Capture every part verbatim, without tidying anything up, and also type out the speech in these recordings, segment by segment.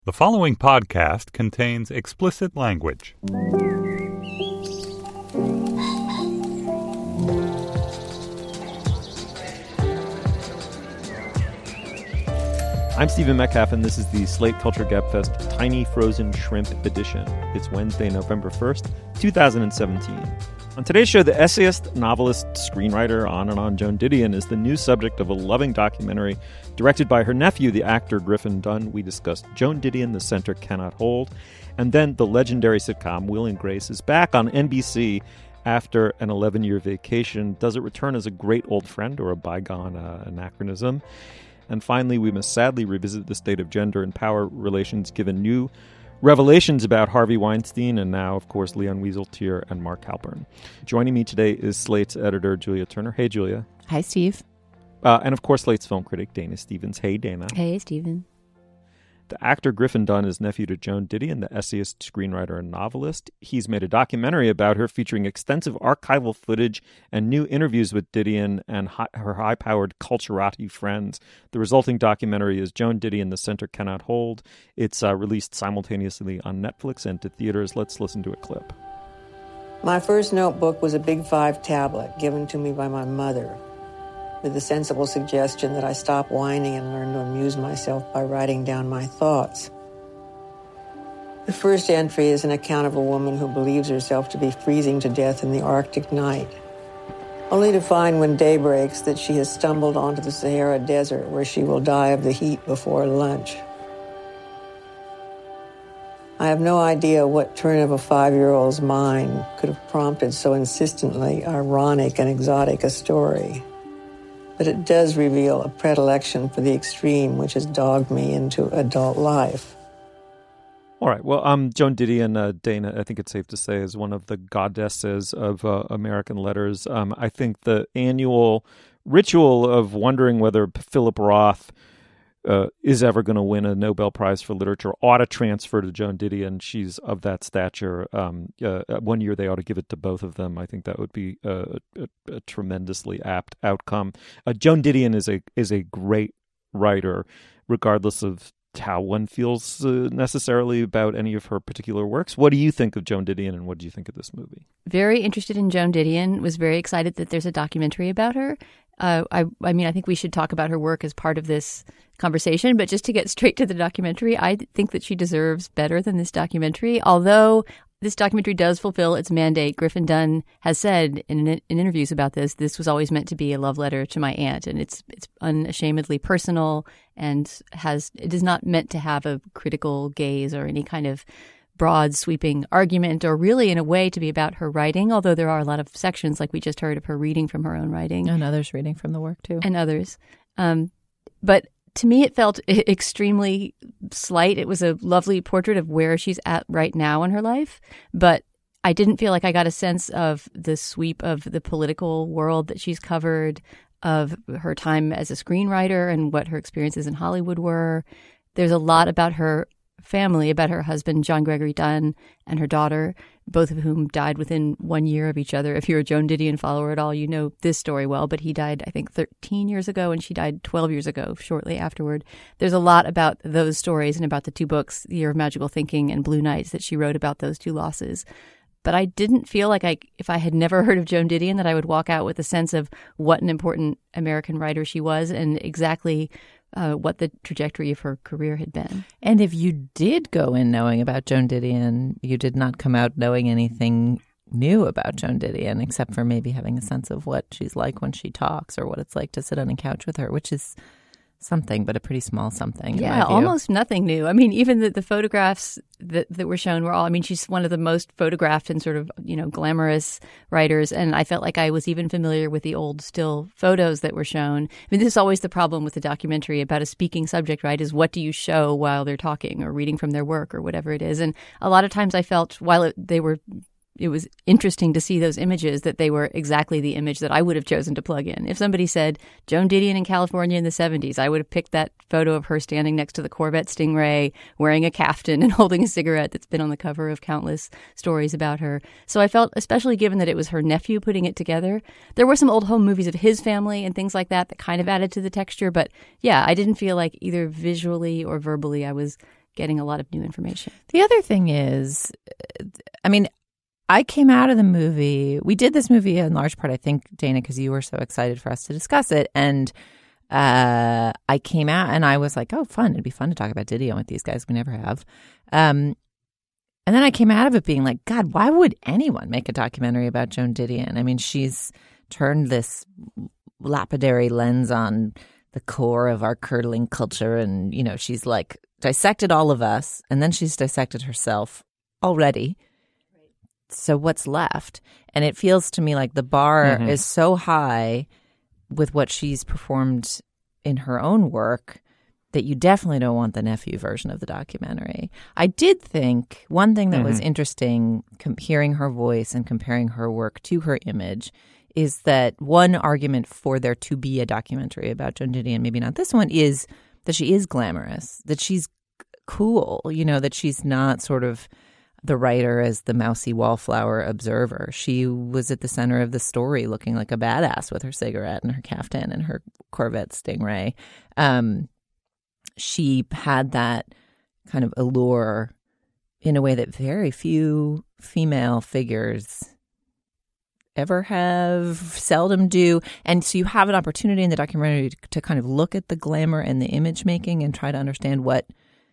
The following podcast contains explicit language. I'm Stephen Metcalf, and this is the Slate Culture Gabfest Tiny Frozen Shrimp Edition. It's Wednesday, November first, twenty seventeen. On today's show, the essayist, novelist, screenwriter, on and on Joan Didion is the new subject of a loving documentary directed by her nephew, the actor Griffin Dunne. We discussed Joan Didion, The Center Cannot Hold. And then the legendary sitcom Will and Grace is back on N B C after an eleven-year vacation. Does it return as a great old friend or a bygone uh, anachronism? And finally, we must sadly revisit the state of gender and power relations given new revelations about Harvey Weinstein and now, of course, Leon Wieseltier and Mark Halpern. Joining me today is Slate's editor, Julia Turner. Hey, Julia. Hi, Steve. Uh, and, of course, Slate's film critic, Dana Stevens. Hey, Dana. Hey, Stephen. The actor Griffin Dunne is nephew to Joan Didion, the essayist, screenwriter, and novelist. He's made a documentary about her featuring extensive archival footage and new interviews with Didion and hi- her high-powered culturati friends. The resulting documentary is Joan Didion, The Center Cannot Hold. It's uh, released simultaneously on Netflix and to theaters. Let's listen to a clip. My first notebook was a Big Five tablet given to me by my mother, with the sensible suggestion that I stop whining and learn to amuse myself by writing down my thoughts. The first entry is an account of a woman who believes herself to be freezing to death in the Arctic night, only to find when day breaks that she has stumbled onto the Sahara Desert where she will die of the heat before lunch. I have no idea what turn of a five-year-old's mind could have prompted so insistently ironic and exotic a story. But it does reveal a predilection for the extreme which has dogged me into adult life. All right. Well, um, Joan Didion, uh, Dana, I think it's safe to say, is one of the goddesses of uh, American letters. Um, I think the annual ritual of wondering whether Philip Roth uh, is ever going to win a Nobel Prize for Literature ought to transfer to Joan Didion. She's of that stature. Um, uh, one year they ought to give it to both of them. I think that would be a, a, a tremendously apt outcome. Uh, Joan Didion is a is a great writer, regardless of how one feels uh, necessarily about any of her particular works. What do you think of Joan Didion, and what do you think of this movie? Very interested in Joan Didion. Was very excited that there's a documentary about her. Uh, I, I mean, I think we should talk about her work as part of this conversation, but just to get straight to the documentary, I think that she deserves better than this documentary, although this documentary does fulfill its mandate. Griffin Dunne has said in, in interviews about this, this was always meant to be a love letter to my aunt, and it's it's unashamedly personal and has it is not meant to have a critical gaze or any kind of broad sweeping argument, or really in a way to be about her writing, although there are a lot of sections, like we just heard, of her reading from her own writing. And others reading from the work, too. And others. Um, but to me, it felt extremely slight. It was a lovely portrait of where she's at right now in her life, but I didn't feel like I got a sense of the sweep of the political world that she's covered, of her time as a screenwriter and what her experiences in Hollywood were. There's a lot about her family, about her husband, John Gregory Dunne, and her daughter, both of whom died within one year of each other. If you're a Joan Didion follower at all, you know this story well, but he died, I think, thirteen years ago, and she died twelve years ago, shortly afterward. There's a lot about those stories and about the two books, The Year of Magical Thinking and Blue Nights, that she wrote about those two losses. But I didn't feel like I, if I had never heard of Joan Didion, that I would walk out with a sense of what an important American writer she was and exactly uh, what the trajectory of her career had been. And if you did go in knowing about Joan Didion, you did not come out knowing anything new about Joan Didion, except for maybe having a sense of what she's like when she talks, or what it's like to sit on a couch with her, which is something, but a pretty small something. Yeah, almost nothing new. I mean, even the, the photographs that, that were shown were all, I mean, she's one of the most photographed and sort of, you know, glamorous writers. And I felt like I was even familiar with the old still photos that were shown. I mean, this is always the problem with the documentary about a speaking subject, right? Is what do you show while they're talking or reading from their work or whatever it is? And a lot of times I felt while it, they were it was interesting to see those images, that they were exactly the image that I would have chosen to plug in. If somebody said Joan Didion in California in the seventies, I would have picked that photo of her standing next to the Corvette Stingray, wearing a caftan and holding a cigarette that's been on the cover of countless stories about her. So I felt, especially given that it was her nephew putting it together, there were some old home movies of his family and things like that that kind of added to the texture. But yeah, I didn't feel like either visually or verbally I was getting a lot of new information. The other thing is, I mean, I came out of the movie. We did this movie in large part, I think, Dana, because you were so excited for us to discuss it. And uh, I came out and I was like, oh, fun. It'd be fun to talk about Didion with these guys. We never have. Um, and then I came out of it being like, God, why would anyone make a documentary about Joan Didion? I mean, she's turned this lapidary lens on the core of our curdling culture. And, you know, she's like dissected all of us. And then she's dissected herself already. So what's left? And it feels to me like the bar mm-hmm. is so high with what she's performed in her own work that you definitely don't want the nephew version of the documentary. I did think one thing that mm-hmm. was interesting, com- hearing her voice and comparing her work to her image, is that one argument for there to be a documentary about Joan Didion, maybe not this one, is that she is glamorous, that she's cool, you know, that she's not sort of the writer as the mousy wallflower observer. She was at the center of the story looking like a badass with her cigarette and her caftan and her Corvette Stingray. Um, she had that kind of allure in a way that very few female figures ever have, seldom do. And so you have an opportunity in the documentary to, to kind of look at the glamour and the image making and try to understand what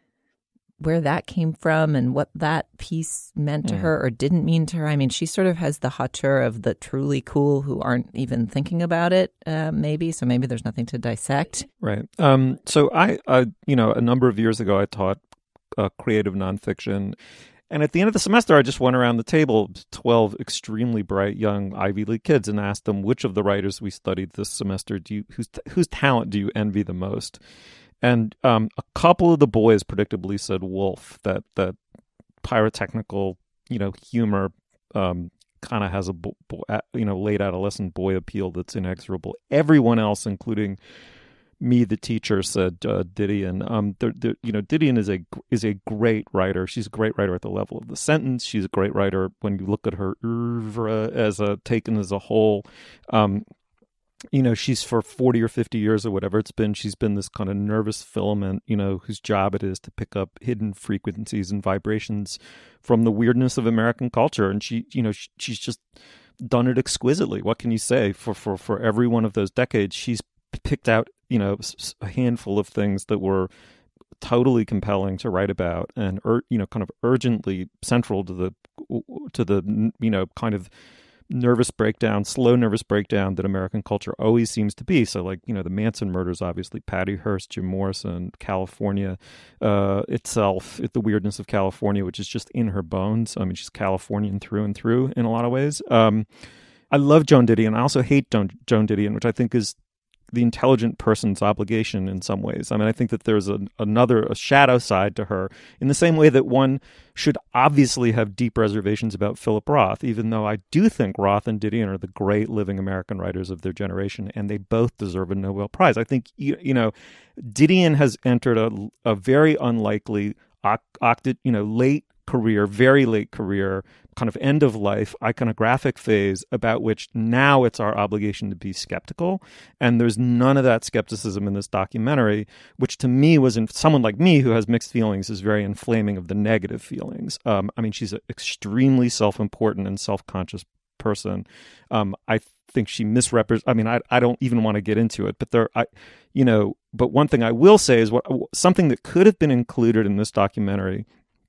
where that came from and what that piece meant to mm. her or didn't mean to her. I mean, she sort of has the hauteur of the truly cool who aren't even thinking about it, uh, maybe. So maybe there's nothing to dissect. Right. Um, so I, uh, you know, a number of years ago, I taught uh, creative nonfiction. And at the end of the semester, I just went around the table, twelve extremely bright young Ivy League kids, and asked them, which of the writers we studied this semester, do you, whose, whose talent do you envy the most? And um, a couple of the boys predictably said Woolf, that that pyrotechnical, you know, humor um, kind of has a bo- bo- you know late adolescent boy appeal that's inexorable. Everyone else, including me, the teacher, said uh, Didion. Um, they're, they're, you know, Didion is a is a great writer. She's a great writer at the level of the sentence. She's a great writer when you look at her oeuvre as a taken as a whole. Um, You know, she's for forty or fifty years or whatever it's been, she's been this kind of nervous filament, you know, whose job it is to pick up hidden frequencies and vibrations from the weirdness of American culture. And she, you know, she, she's just done it exquisitely. What can you say? For, for, for every one of those decades, she's picked out, you know, a handful of things that were totally compelling to write about and, ur- you know, kind of urgently central to the, to the, you know, kind of nervous breakdown, slow nervous breakdown that American culture always seems to be. So, like, you know, the Manson murders, obviously, Patty Hearst, Jim Morrison, California uh, itself, the weirdness of California, which is just in her bones. I mean, she's Californian through and through in a lot of ways. Um, I love Joan Didion. I also hate Joan, Joan Didion, which I think is the intelligent person's obligation in some ways. I mean, I think that there's a, another a shadow side to her in the same way that one should obviously have deep reservations about Philip Roth, even though I do think Roth and Didion are the great living American writers of their generation, and they both deserve a Nobel Prize. I think, you, you know, Didion has entered a, a very unlikely, octet, you know, late career, very late career, kind of end of life iconographic phase about which now it's our obligation to be skeptical. And there's none of that skepticism in this documentary, which to me was, in someone like me who has mixed feelings, is very inflaming of the negative feelings. Um, I mean, she's an extremely self-important and self-conscious person. Um, I think she misrepresents. I mean, I I don't even want to get into it, but there, I, you know, but one thing I will say is what something that could have been included in this documentary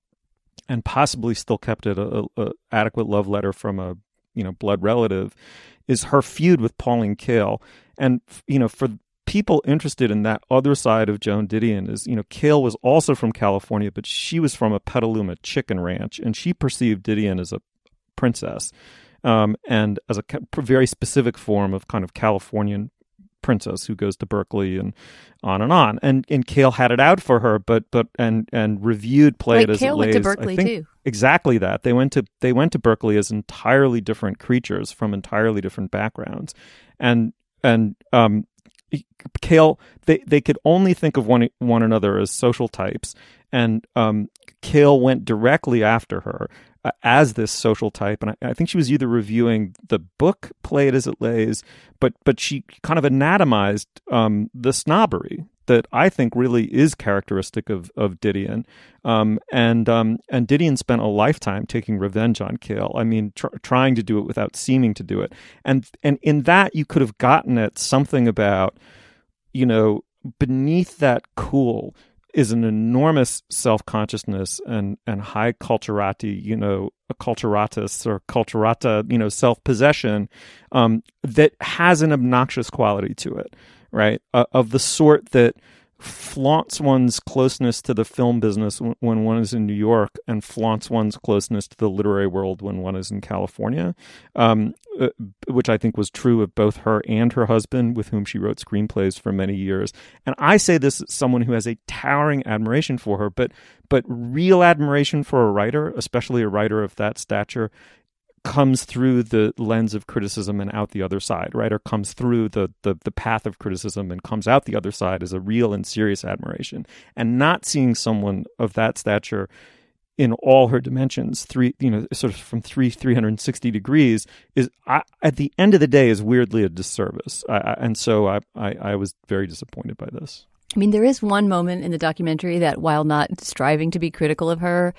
and possibly still kept it a, a adequate love letter from a, you know, blood relative, is her feud with Pauline Kael. And, you know, for people interested in that other side of Joan Didion, is, you know, Kael was also from California, but she was from a Petaluma chicken ranch, and she perceived Didion as a princess, um, and as a very specific form of kind of Californian princess who goes to Berkeley and on and on. And and Kael had it out for her, but but and and reviewed Play It As It Lays. Went to Berkeley I think too. Exactly that. They went to they went to Berkeley as entirely different creatures from entirely different backgrounds. And and um Kael, they, they could only think of one one another as social types, and um Kael went directly after her uh, as this social type, and I, I think she was either reviewing the book Play It As It Lays, but but she kind of anatomized um, the snobbery that I think really is characteristic of of Didion. Um, and um, and Didion spent a lifetime taking revenge on Cale. I mean, tr- trying to do it without seeming to do it. And and in that, you could have gotten at something about, you know, beneath that cool is an enormous self-consciousness and, and high culturati, you know, a culturatus or culturata, you know, self-possession um, that has an obnoxious quality to it, right? Uh, of the sort that flaunts one's closeness to the film business w- when one is in New York and flaunts one's closeness to the literary world when one is in California, um, uh, which I think was true of both her and her husband, with whom she wrote screenplays for many years. And I say this as someone who has a towering admiration for her, but but real admiration for a writer, especially a writer of that stature, comes through the lens of criticism and out the other side, right? Or comes through the, the the path of criticism and comes out the other side as a real and serious admiration. And not seeing someone of that stature in all her dimensions, three, you know, sort of from three, three hundred sixty degrees, is I, at the end of the day is weirdly a disservice. I, I, and so I, I, I was very disappointed by this. I mean, there is one moment in the documentary that, while not striving to be critical of her,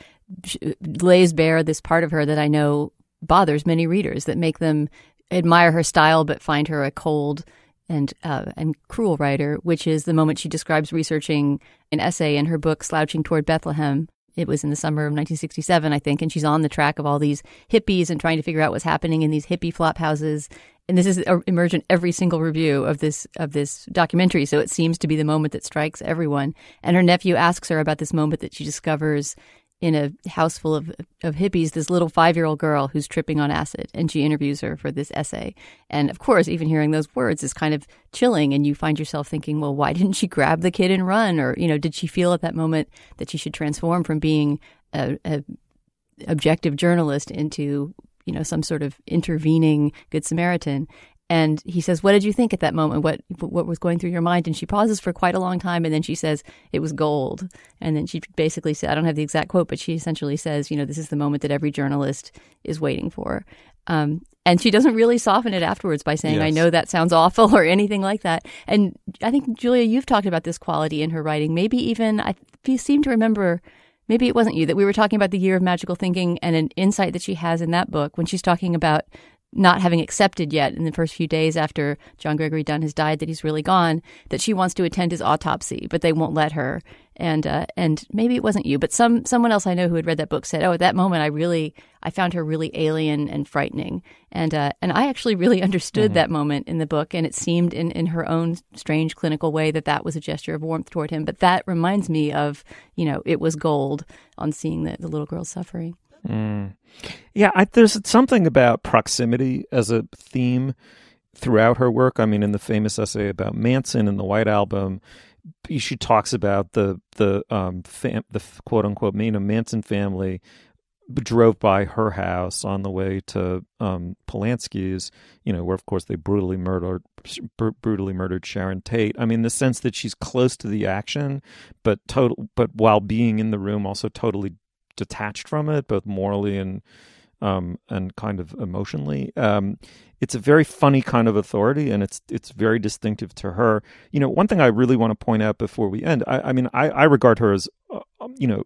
lays bare this part of her that I know bothers many readers, that make them admire her style but find her a cold and uh, and cruel writer, which is the moment she describes researching an essay in her book Slouching Toward Bethlehem. It was in the summer of nineteen sixty-seven, I think, and she's on the track of all these hippies and trying to figure out what's happening in these hippie flop houses. And this is emerged in every single review of this of this documentary, so it seems to be the moment that strikes everyone. And her nephew asks her about this moment that she discovers in a house full of, of hippies, this little five-year-old girl who's tripping on acid, and she interviews her for this essay. And of course, even hearing those words is kind of chilling, and you find yourself thinking, well, why didn't she grab the kid and run? Or, you know, did she feel at that moment that she should transform from being a, a objective journalist into, you know, some sort of intervening Good Samaritan? And he says, what did you think at that moment? What what was going through your mind? And she pauses for quite a long time. And then she says, it was gold. And then she basically said, I don't have the exact quote, but she essentially says, you know, this is the moment that every journalist is waiting for. Um, and she doesn't really soften it afterwards by saying, yes, I know that sounds awful or anything like that. And I think, Julia, you've talked about this quality in her writing. Maybe even, I seem to remember, maybe it wasn't you, that we were talking about The Year of Magical Thinking and an insight that she has in that book when she's talking about not having accepted yet in the first few days after John Gregory Dunn has died that he's really gone, that she wants to attend his autopsy, but they won't let her. And uh, and maybe it wasn't you, but some someone else I know who had read that book said, oh, at that moment I really, I found her really alien and frightening. And uh, and I actually really understood mm-hmm. that moment in the book, and it seemed in, in her own strange clinical way that that was a gesture of warmth toward him. But that reminds me of, you know, it was gold on seeing the, the little girl suffering. Mm. Yeah, I, there's something about proximity as a theme throughout her work. I mean, in the famous essay about Manson in the White Album, she talks about the the um fam, the quote unquote you know, Manson family drove by her house on the way to um, Polanski's, you know, where of course they brutally murdered br- brutally murdered Sharon Tate. I mean, the sense that she's close to the action, but total, but while being in the room, also totally detached from it, both morally and um, and kind of emotionally. Um, it's a very funny kind of authority, and it's it's very distinctive to her. You know, one thing I really want to point out before we end, I, I mean, I, I regard her as, uh, you know,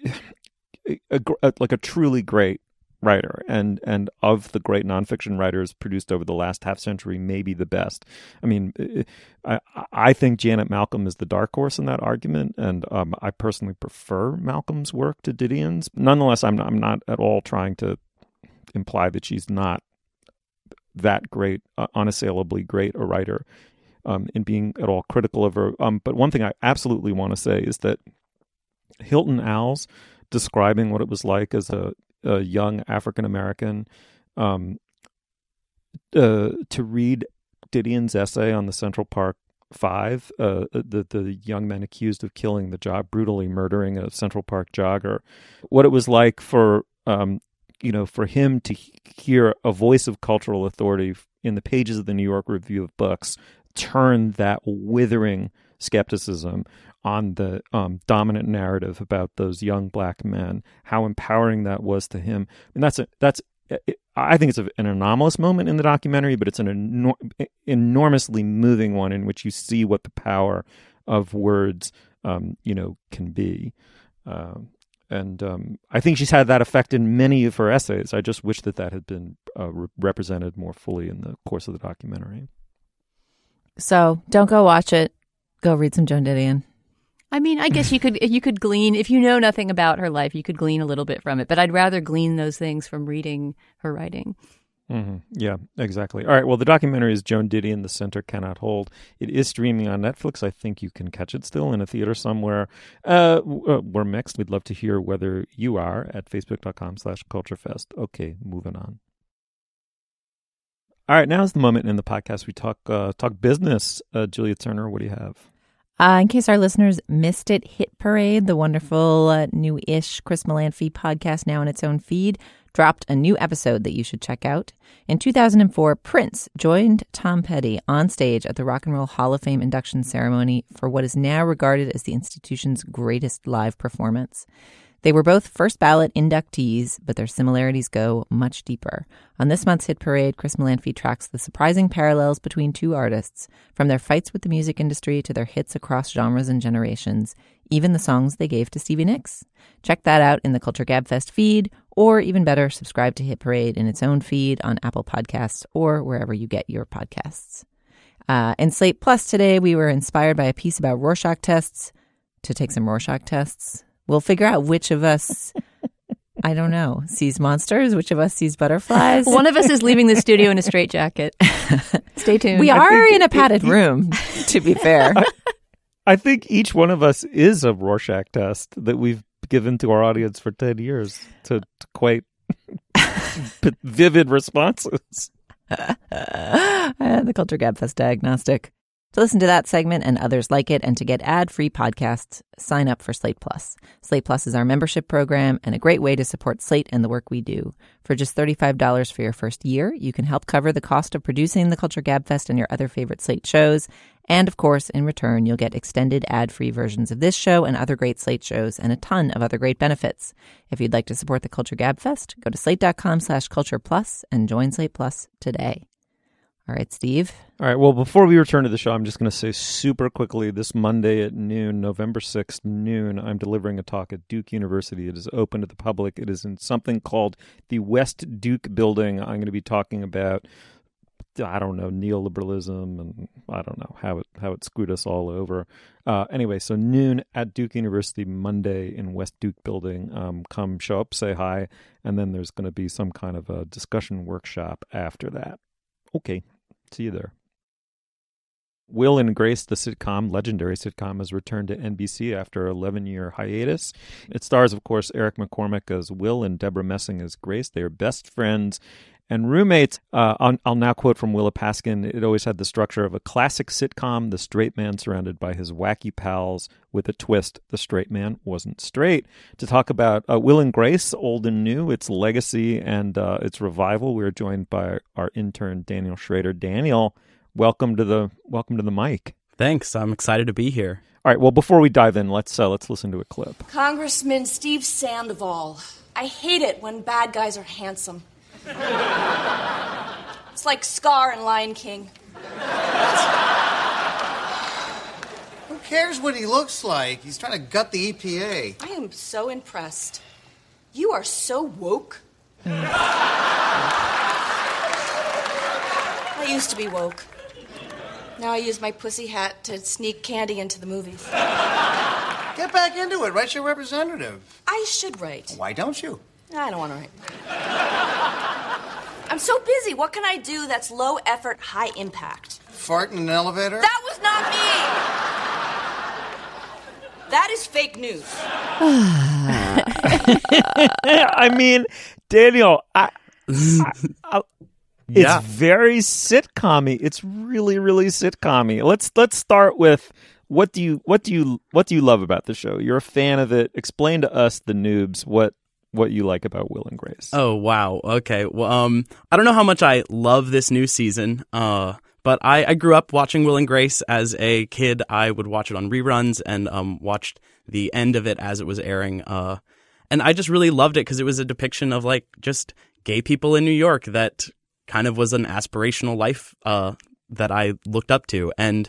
a, a, a, like a truly great writer, and and of the great nonfiction writers produced over the last half century, maybe the best. I mean, I I think Janet Malcolm is the dark horse in that argument, and um, I personally prefer Malcolm's work to Didion's. Nonetheless, I'm not, I'm not at all trying to imply that she's not that great, uh, unassailably great a writer, um, in being at all critical of her. Um, but one thing I absolutely want to say is that Hilton Als describing what it was like as a a young African American um, uh, to read Didion's essay on the Central Park Five, uh, the the young men accused of killing the jog, brutally murdering a Central Park jogger. What it was like for um, you know for him to hear a voice of cultural authority in the pages of the New York Review of Books turn that withering skepticism on the um, dominant narrative about those young black men, how empowering that was to him. And that's a, that's it, I think it's a, an anomalous moment in the documentary, but it's an enor- enormously moving one in which you see what the power of words, um, you know, can be. Uh, and um, I think she's had that effect in many of her essays. I just wish that that had been uh, re- represented more fully in the course of the documentary. So don't go watch it. Go read some Joan Didion. I mean, I guess you could you could glean, if you know nothing about her life, you could glean a little bit from it. But I'd rather glean those things from reading her writing. Mm-hmm. Yeah, exactly. All right. Well, the documentary is Joan Didion, The Center Cannot Hold. It is streaming on Netflix. I think you can catch it still in a theater somewhere. Uh, we're mixed. We'd love to hear whether you are at facebook.com slash culturefest. Okay, moving on. All right. Now is the moment in the podcast we talk uh, talk business. Uh, Julia Turner, what do you have? Uh, in case our listeners missed it, Hit Parade, the wonderful uh, new-ish Chris Melanphy podcast now in its own feed, dropped a new episode that you should check out. In two thousand four, Prince joined Tom Petty on stage at the Rock and Roll Hall of Fame induction ceremony for what is now regarded as the institution's greatest live performance. They were both first ballot inductees, but their similarities go much deeper. On this month's Hit Parade, Chris Melanphy tracks the surprising parallels between two artists, from their fights with the music industry to their hits across genres and generations, even the songs they gave to Stevie Nicks. Check that out in the Culture Gabfest feed, or even better, subscribe to Hit Parade in its own feed on Apple Podcasts or wherever you get your podcasts. Uh, in Slate Plus today, we were inspired by a piece about Rorschach tests to take some Rorschach tests. We'll figure out which of us, I don't know, sees monsters, which of us sees butterflies. One of us is leaving the studio in a straitjacket. Stay tuned. We are in a padded it, room, to be fair. I, I think each one of us is a Rorschach test that we've given to our audience for ten years to, to quite vivid responses. uh, the Culture Gabfest Diagnostic. To listen to that segment and others like it and to get ad-free podcasts, sign up for Slate Plus. Slate Plus is our membership program and a great way to support Slate and the work we do. For just thirty-five dollars for your first year, you can help cover the cost of producing the Culture Gabfest and your other favorite Slate shows. And, of course, in return, you'll get extended ad-free versions of this show and other great Slate shows and a ton of other great benefits. If you'd like to support the Culture Gabfest, go to slate.com slash culture plus and join Slate Plus today. All right, Steve. All right. Well, before we return to the show, I'm just going to say super quickly, this Monday at noon, November sixth, noon, I'm delivering a talk at Duke University. It is open to the public. It is in something called the West Duke Building. I'm going to be talking about, I don't know, neoliberalism and I don't know how it how it screwed us all over. Uh, anyway, so noon at Duke University, Monday in West Duke Building. Um, come show up, say hi, and then there's going to be some kind of a discussion workshop after that. Okay. See you there. Will and Grace, the sitcom, legendary sitcom, has returned to N B C after an eleven-year hiatus. It stars, of course, Eric McCormack as Will and Deborah Messing as Grace. They are best friends and roommates. Uh, I'll, I'll now quote from Willa Paskin. It always had the structure of a classic sitcom, the straight man surrounded by his wacky pals with a twist. The straight man wasn't straight. To talk about uh, Will and Grace, old and new, its legacy and uh, its revival, we're joined by our intern, Daniel Schrader. Daniel, welcome to the welcome to the mic. Thanks. I'm excited to be here. All right. Well, before we dive in, let's uh, let's listen to a clip. Congressman Steve Sandoval. I hate it when bad guys are handsome. It's like Scar in Lion King. Who cares what he looks like? He's trying to gut the E P A. I am so impressed. You are so woke. I used to be woke. Now I use my pussy hat to sneak candy into the movies. Get back into it. Write your representative. I should write. Why don't you? I don't want to write. I'm so busy. What can I do that's low effort, high impact? Fart in an elevator? That was not me. That is fake news. I mean, Daniel, I, I, I, it's yeah. very sitcom-y. It's really, really sitcom-y. Let's let's start with what do you what do you what do you love about the show? You're a fan of it. Explain to us, the noobs, what what you like about Will and Grace. Oh, wow. Okay. Well, um, I don't know how much I love this new season, uh, but I, I grew up watching Will and Grace as a kid. I would watch it on reruns and um, watched the end of it as it was airing. Uh, and I just really loved it because it was a depiction of like just gay people in New York that kind of was an aspirational life uh, that I looked up to. And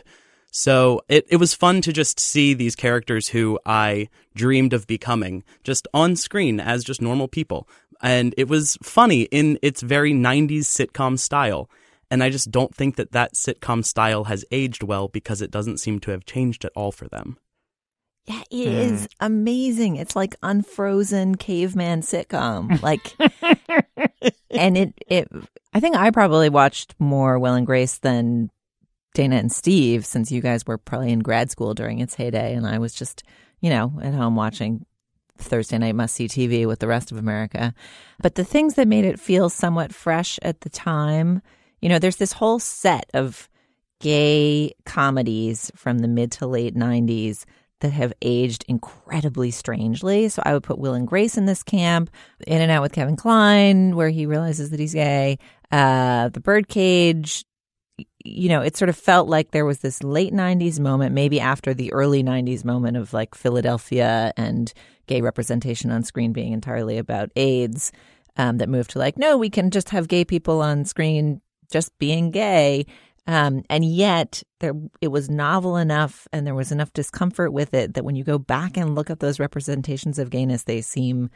So it, it was fun to just see these characters who I dreamed of becoming just on screen as just normal people. And it was funny in its very nineties sitcom style. And I just don't think that that sitcom style has aged well because it doesn't seem to have changed at all for them. Yeah, it mm. is amazing. It's like unfrozen caveman sitcom. Like, and it, it, I think I probably watched more Will and Grace than Dana and Steve, since you guys were probably in grad school during its heyday, and I was just, you know, at home watching Thursday night must-see T V with the rest of America. But the things that made it feel somewhat fresh at the time, you know, there's this whole set of gay comedies from the mid to late nineties that have aged incredibly strangely. So I would put Will and Grace in this camp, In and Out with Kevin Kline, where he realizes that he's gay, uh, The Birdcage. You know, it sort of felt like there was this late nineties moment, maybe after the early nineties moment of like Philadelphia and gay representation on screen being entirely about AIDS, um, that moved to like, no, we can just have gay people on screen just being gay. Um, and yet there, it was novel enough and there was enough discomfort with it that when you go back and look at those representations of gayness, they seem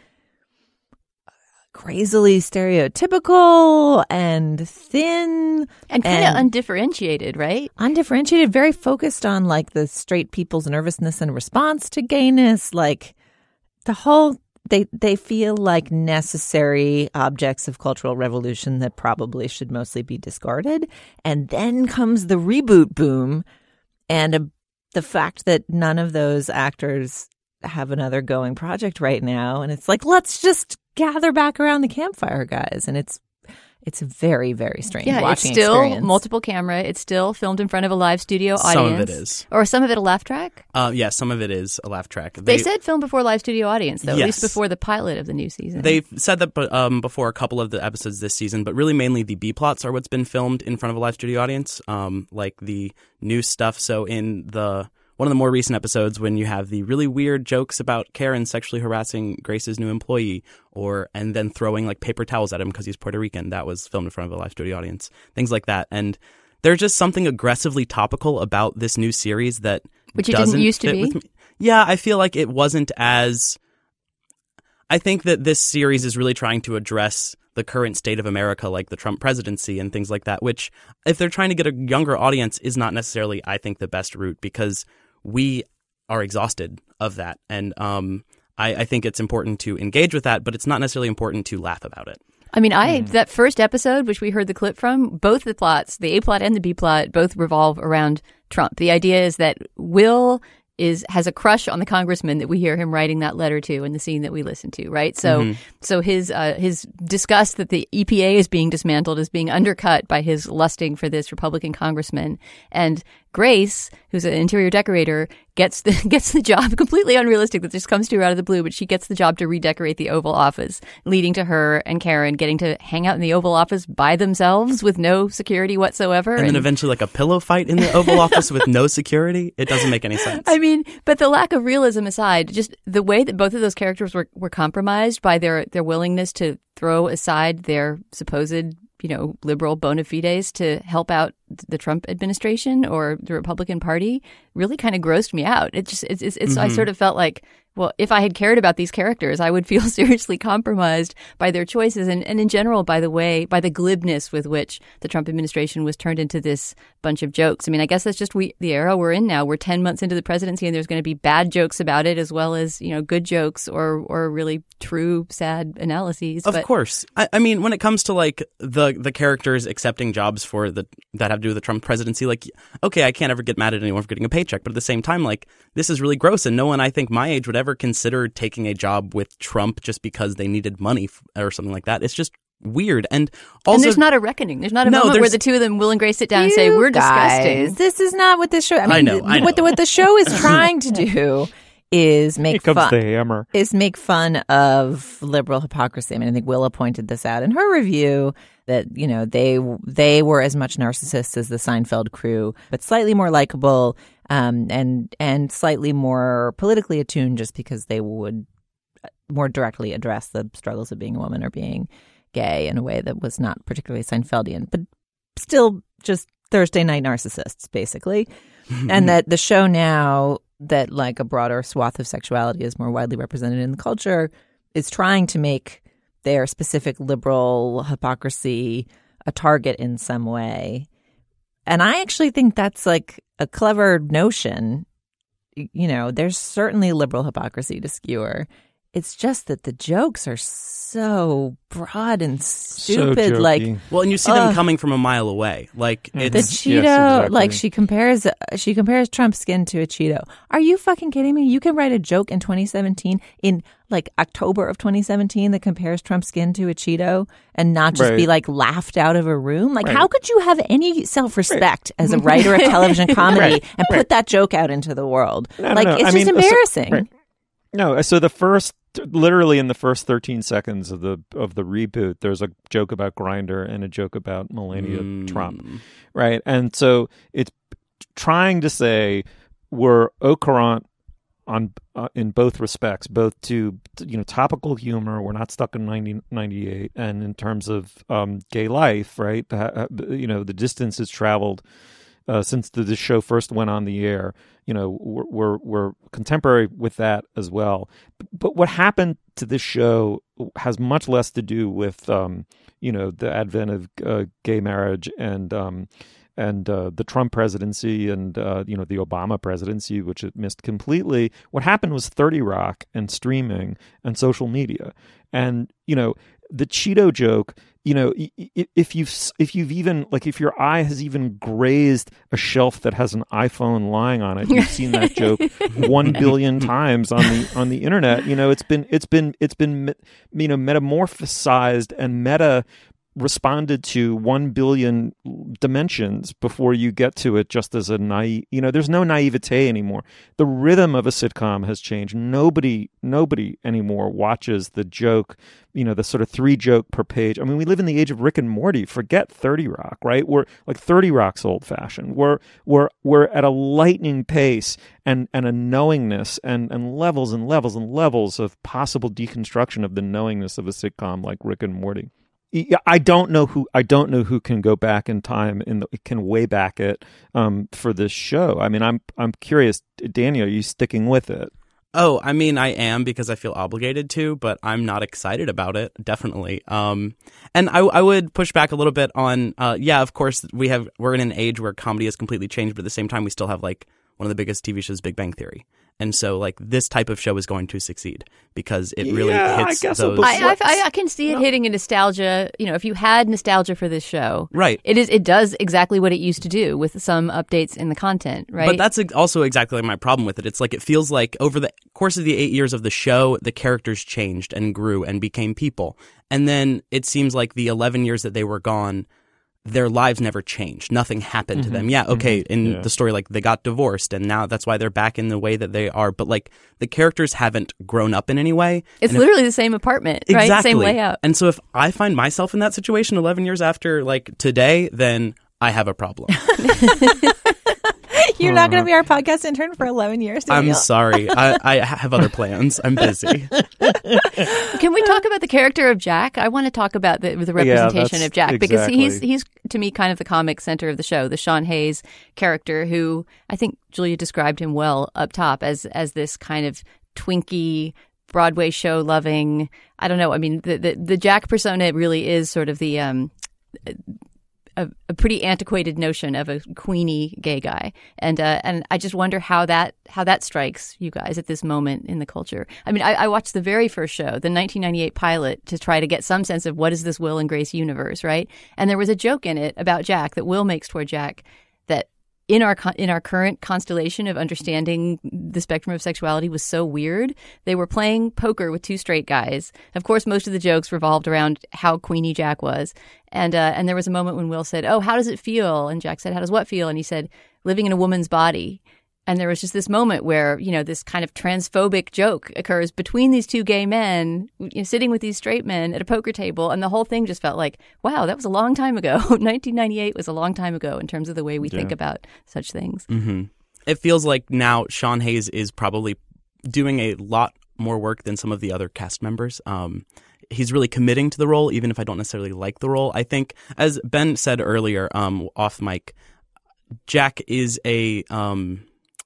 crazily stereotypical and thin and kind of undifferentiated, right? Undifferentiated, very focused on like the straight people's nervousness and response to gayness. Like the whole, they they feel like necessary objects of cultural revolution that probably should mostly be discarded. And then comes the reboot boom, and a, the fact that none of those actors have another going project right now, and it's like, let's just gather back around the campfire, guys. And it's it's very, very strange. Yeah, watching it's still experience. Multiple camera. It's still filmed in front of a live studio audience. Some of it is. Or some of it a laugh track? Uh, yeah, some of it is a laugh track. They, they said film before live studio audience, though, yes. at least before the pilot of the new season. They've said that um, before a couple of the episodes this season, but really mainly the B-plots are what's been filmed in front of a live studio audience, um, like the new stuff. So in the one of the more recent episodes, when you have the really weird jokes about Karen sexually harassing Grace's new employee, or and then throwing like paper towels at him because he's Puerto Rican, that was filmed in front of a live studio audience. Things like that, and there's just something aggressively topical about this new series that which it doesn't didn't used to fit be. With me. Yeah, I feel like it wasn't as. I think that this series is really trying to address the current state of America, like the Trump presidency and things like that, which, if they're trying to get a younger audience, is not necessarily, I think, the best route, because we are exhausted of that. And um, I, I think it's important to engage with that, but it's not necessarily important to laugh about it. I mean, I mm. that first episode, which we heard the clip from, both the plots, the A plot and the B plot, both revolve around Trump. The idea is that Will is has a crush on the congressman that we hear him writing that letter to in the scene that we listen to, right? So mm-hmm. so his uh, his disgust that the E P A is being dismantled is being undercut by his lusting for this Republican congressman. And Grace, who's an interior decorator, gets the gets the job, completely unrealistic that just comes to her out of the blue, but she gets the job to redecorate the Oval Office, leading to her and Karen getting to hang out in the Oval Office by themselves with no security whatsoever. And, and then eventually like a pillow fight in the Oval Office with no security. It doesn't make any sense. I mean, but the lack of realism aside, just the way that both of those characters were, were compromised by their, their willingness to throw aside their supposed, you know, liberal bona fides to help out the Trump administration or the Republican Party really kind of grossed me out. It just, it's, it's, it's mm-hmm. I sort of felt like, well, if I had cared about these characters, I would feel seriously compromised by their choices and, and in general, by the way, by the glibness with which the Trump administration was turned into this bunch of jokes. I mean, I guess that's just we the era we're in now. We're ten months into the presidency and there's going to be bad jokes about it as well as, you know, good jokes or or really true, sad analyses. Of but, course. I, I mean, when it comes to like the the characters accepting jobs for the that have to do with the Trump presidency, like, okay, I can't ever get mad at anyone for getting a paycheck. But at the same time, like, this is really gross. And no one, I think, my age would ever consider taking a job with Trump just because they needed money f- or something like that. It's just weird. And also, and there's not a reckoning. There's not a no, moment where the two of them, Will and Grace, sit down and say, we're guys, disgusting. This is not what this show, I mean, I know, I know. What, the, what the show is trying to do is make Here comes fun, the hammer. is make fun of liberal hypocrisy. I mean, I think Willa pointed this out in her review that, you know, they they were as much narcissists as the Seinfeld crew, but slightly more likable um, and and slightly more politically attuned, just because they would more directly address the struggles of being a woman or being gay in a way that was not particularly Seinfeldian, but still just Thursday night narcissists, basically. And that the show now, that like a broader swath of sexuality is more widely represented in the culture, is trying to make their specific liberal hypocrisy a target in some way. And I actually think that's like a clever notion. You know, there's certainly liberal hypocrisy to skewer. It's just that the jokes are so broad and stupid. So like, well, and you see them uh, coming from a mile away. Like the it's Cheeto, yes, exactly. like she compares, she compares Trump's skin to a Cheeto. Are you fucking kidding me? You can write a joke in twenty seventeen, in like October of twenty seventeen, that compares Trump's skin to a Cheeto and not just right. be like laughed out of a room. Like, right. how could you have any self-respect right. as a writer of television comedy right. and right. put that joke out into the world? No, like, no, no. it's I just mean, embarrassing. So, right. No, so the first, literally in the first thirteen seconds of the of the reboot, there's a joke about Grindr and a joke about Melania mm. Trump, right? And so it's trying to say we're au courant on uh, in both respects, both to, you know, topical humor. We're not stuck in nineteen ninety-eight, and in terms of um, gay life, right? Uh, you know, the distance is traveled uh, since the, the show first went on the air. You know, we're, we're we're contemporary with that as well. But what happened to this show has much less to do with, um, you know, the advent of uh, gay marriage and um, and uh, the Trump presidency and, uh, you know, the Obama presidency, which it missed completely. What happened was thirty Rock and streaming and social media. And, you know, the Cheeto joke, you know, if you've if you've even like if your eye has even grazed a shelf that has an iPhone lying on it, you've seen that joke one billion times on the on the internet. You know, it's been it's been it's been you know metamorphosized and meta responded to one billion dimensions before you get to it just as a naive, you know, there's no naivete anymore. The rhythm of a sitcom has changed. Nobody, nobody anymore watches the joke, you know, the sort of three joke per page. I mean, we live in the age of Rick and Morty. Forget thirty Rock, right? We're like thirty Rock's old fashioned. We're, we're, we're at a lightning pace and, and a knowingness and, and levels and levels and levels of possible deconstruction of the knowingness of a sitcom like Rick and Morty. I don't know who I don't know who can go back in time and can way back it um, for this show. I mean, I'm I'm curious, Daniel, are you sticking with it? Oh, I mean, I am because I feel obligated to, but I'm not excited about it. Definitely. Um, and I, I would push back a little bit on. Uh, yeah, of course, we have we're in an age where comedy has completely changed, but at the same time, we still have like one of the biggest T V shows, Big Bang Theory. And so, like, this type of show is going to succeed because it really yeah, hits I guess those. So, I, I, I can see it no. hitting a nostalgia. You know, if you had nostalgia for this show, right? It is. It does exactly what it used to do with some updates in the content, right? But that's also exactly my problem with it. It's like it feels like over the course of the eight years of the show, the characters changed and grew and became people, and then it seems like the eleven years that they were gone, their lives never changed. Nothing happened mm-hmm. to them. Yeah, okay, mm-hmm. in yeah. the story, like, they got divorced, and now that's why they're back in the way that they are. But, like, the characters haven't grown up in any way. It's and literally if, the same apartment, exactly. right? Same layout. And so if I find myself in that situation eleven years after, like, today, then I have a problem. You're not going to be our podcast intern for eleven years, Daniel. I'm sorry. I, I have other plans. I'm busy. Can we talk about the character of Jack? I want to talk about the, the representation yeah, of Jack exactly. because he's, he's, to me, kind of the comic center of the show, the Sean Hayes character who I think Julia described him well up top as as this kind of twinky, Broadway show loving, I don't know. I mean, the, the, the Jack persona really is sort of the... um. A, a pretty antiquated notion of a queenie gay guy, and uh, and I just wonder how that how that strikes you guys at this moment in the culture. I mean, I, I watched the very first show, the nineteen ninety-eight pilot, to try to get some sense of what is this Will and Grace universe, right? And there was a joke in it about Jack that Will makes toward Jack that in our in our current constellation of understanding the spectrum of sexuality was so weird. They were playing poker with two straight guys. Of course, most of the jokes revolved around how queenie Jack was. And uh, and there was a moment when Will said, "Oh, how does it feel?" And Jack said, "How does what feel?" And he said, "Living in a woman's body." And there was just this moment where, you know, this kind of transphobic joke occurs between these two gay men, you know, sitting with these straight men at a poker table. And the whole thing just felt like, wow, that was a long time ago. nineteen ninety-eight was a long time ago in terms of the way we yeah. think about such things. Mm-hmm. It feels like now Sean Hayes is probably doing a lot more work than some of the other cast members. Um, he's really committing to the role, even if I don't necessarily like the role. I think, as Ben said earlier, um, off mic, Jack is a um,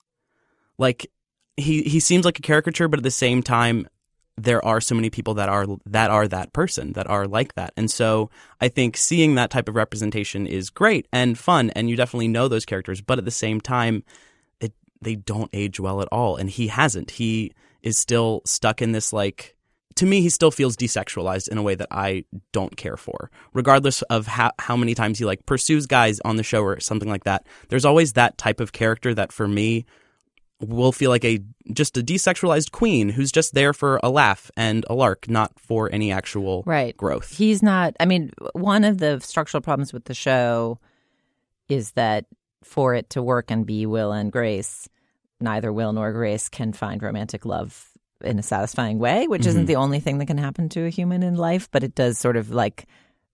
like he he seems like a caricature, but at the same time, there are so many people that are that are that person, that are like that. And so I think seeing that type of representation is great and fun, and you definitely know those characters, but at the same time, it they don't age well at all. And he hasn't. He is still stuck in this, like, to me, he still feels desexualized in a way that I don't care for. Regardless of how, how many times he like pursues guys on the show or something like that, there's always that type of character that for me will feel like a just a desexualized queen who's just there for a laugh and a lark, not for any actual right. growth. He's not. I mean, one of the structural problems with the show is that for it to work and be Will and Grace, neither Will nor Grace can find romantic love in a satisfying way, which mm-hmm. isn't the only thing that can happen to a human in life, but it does sort of like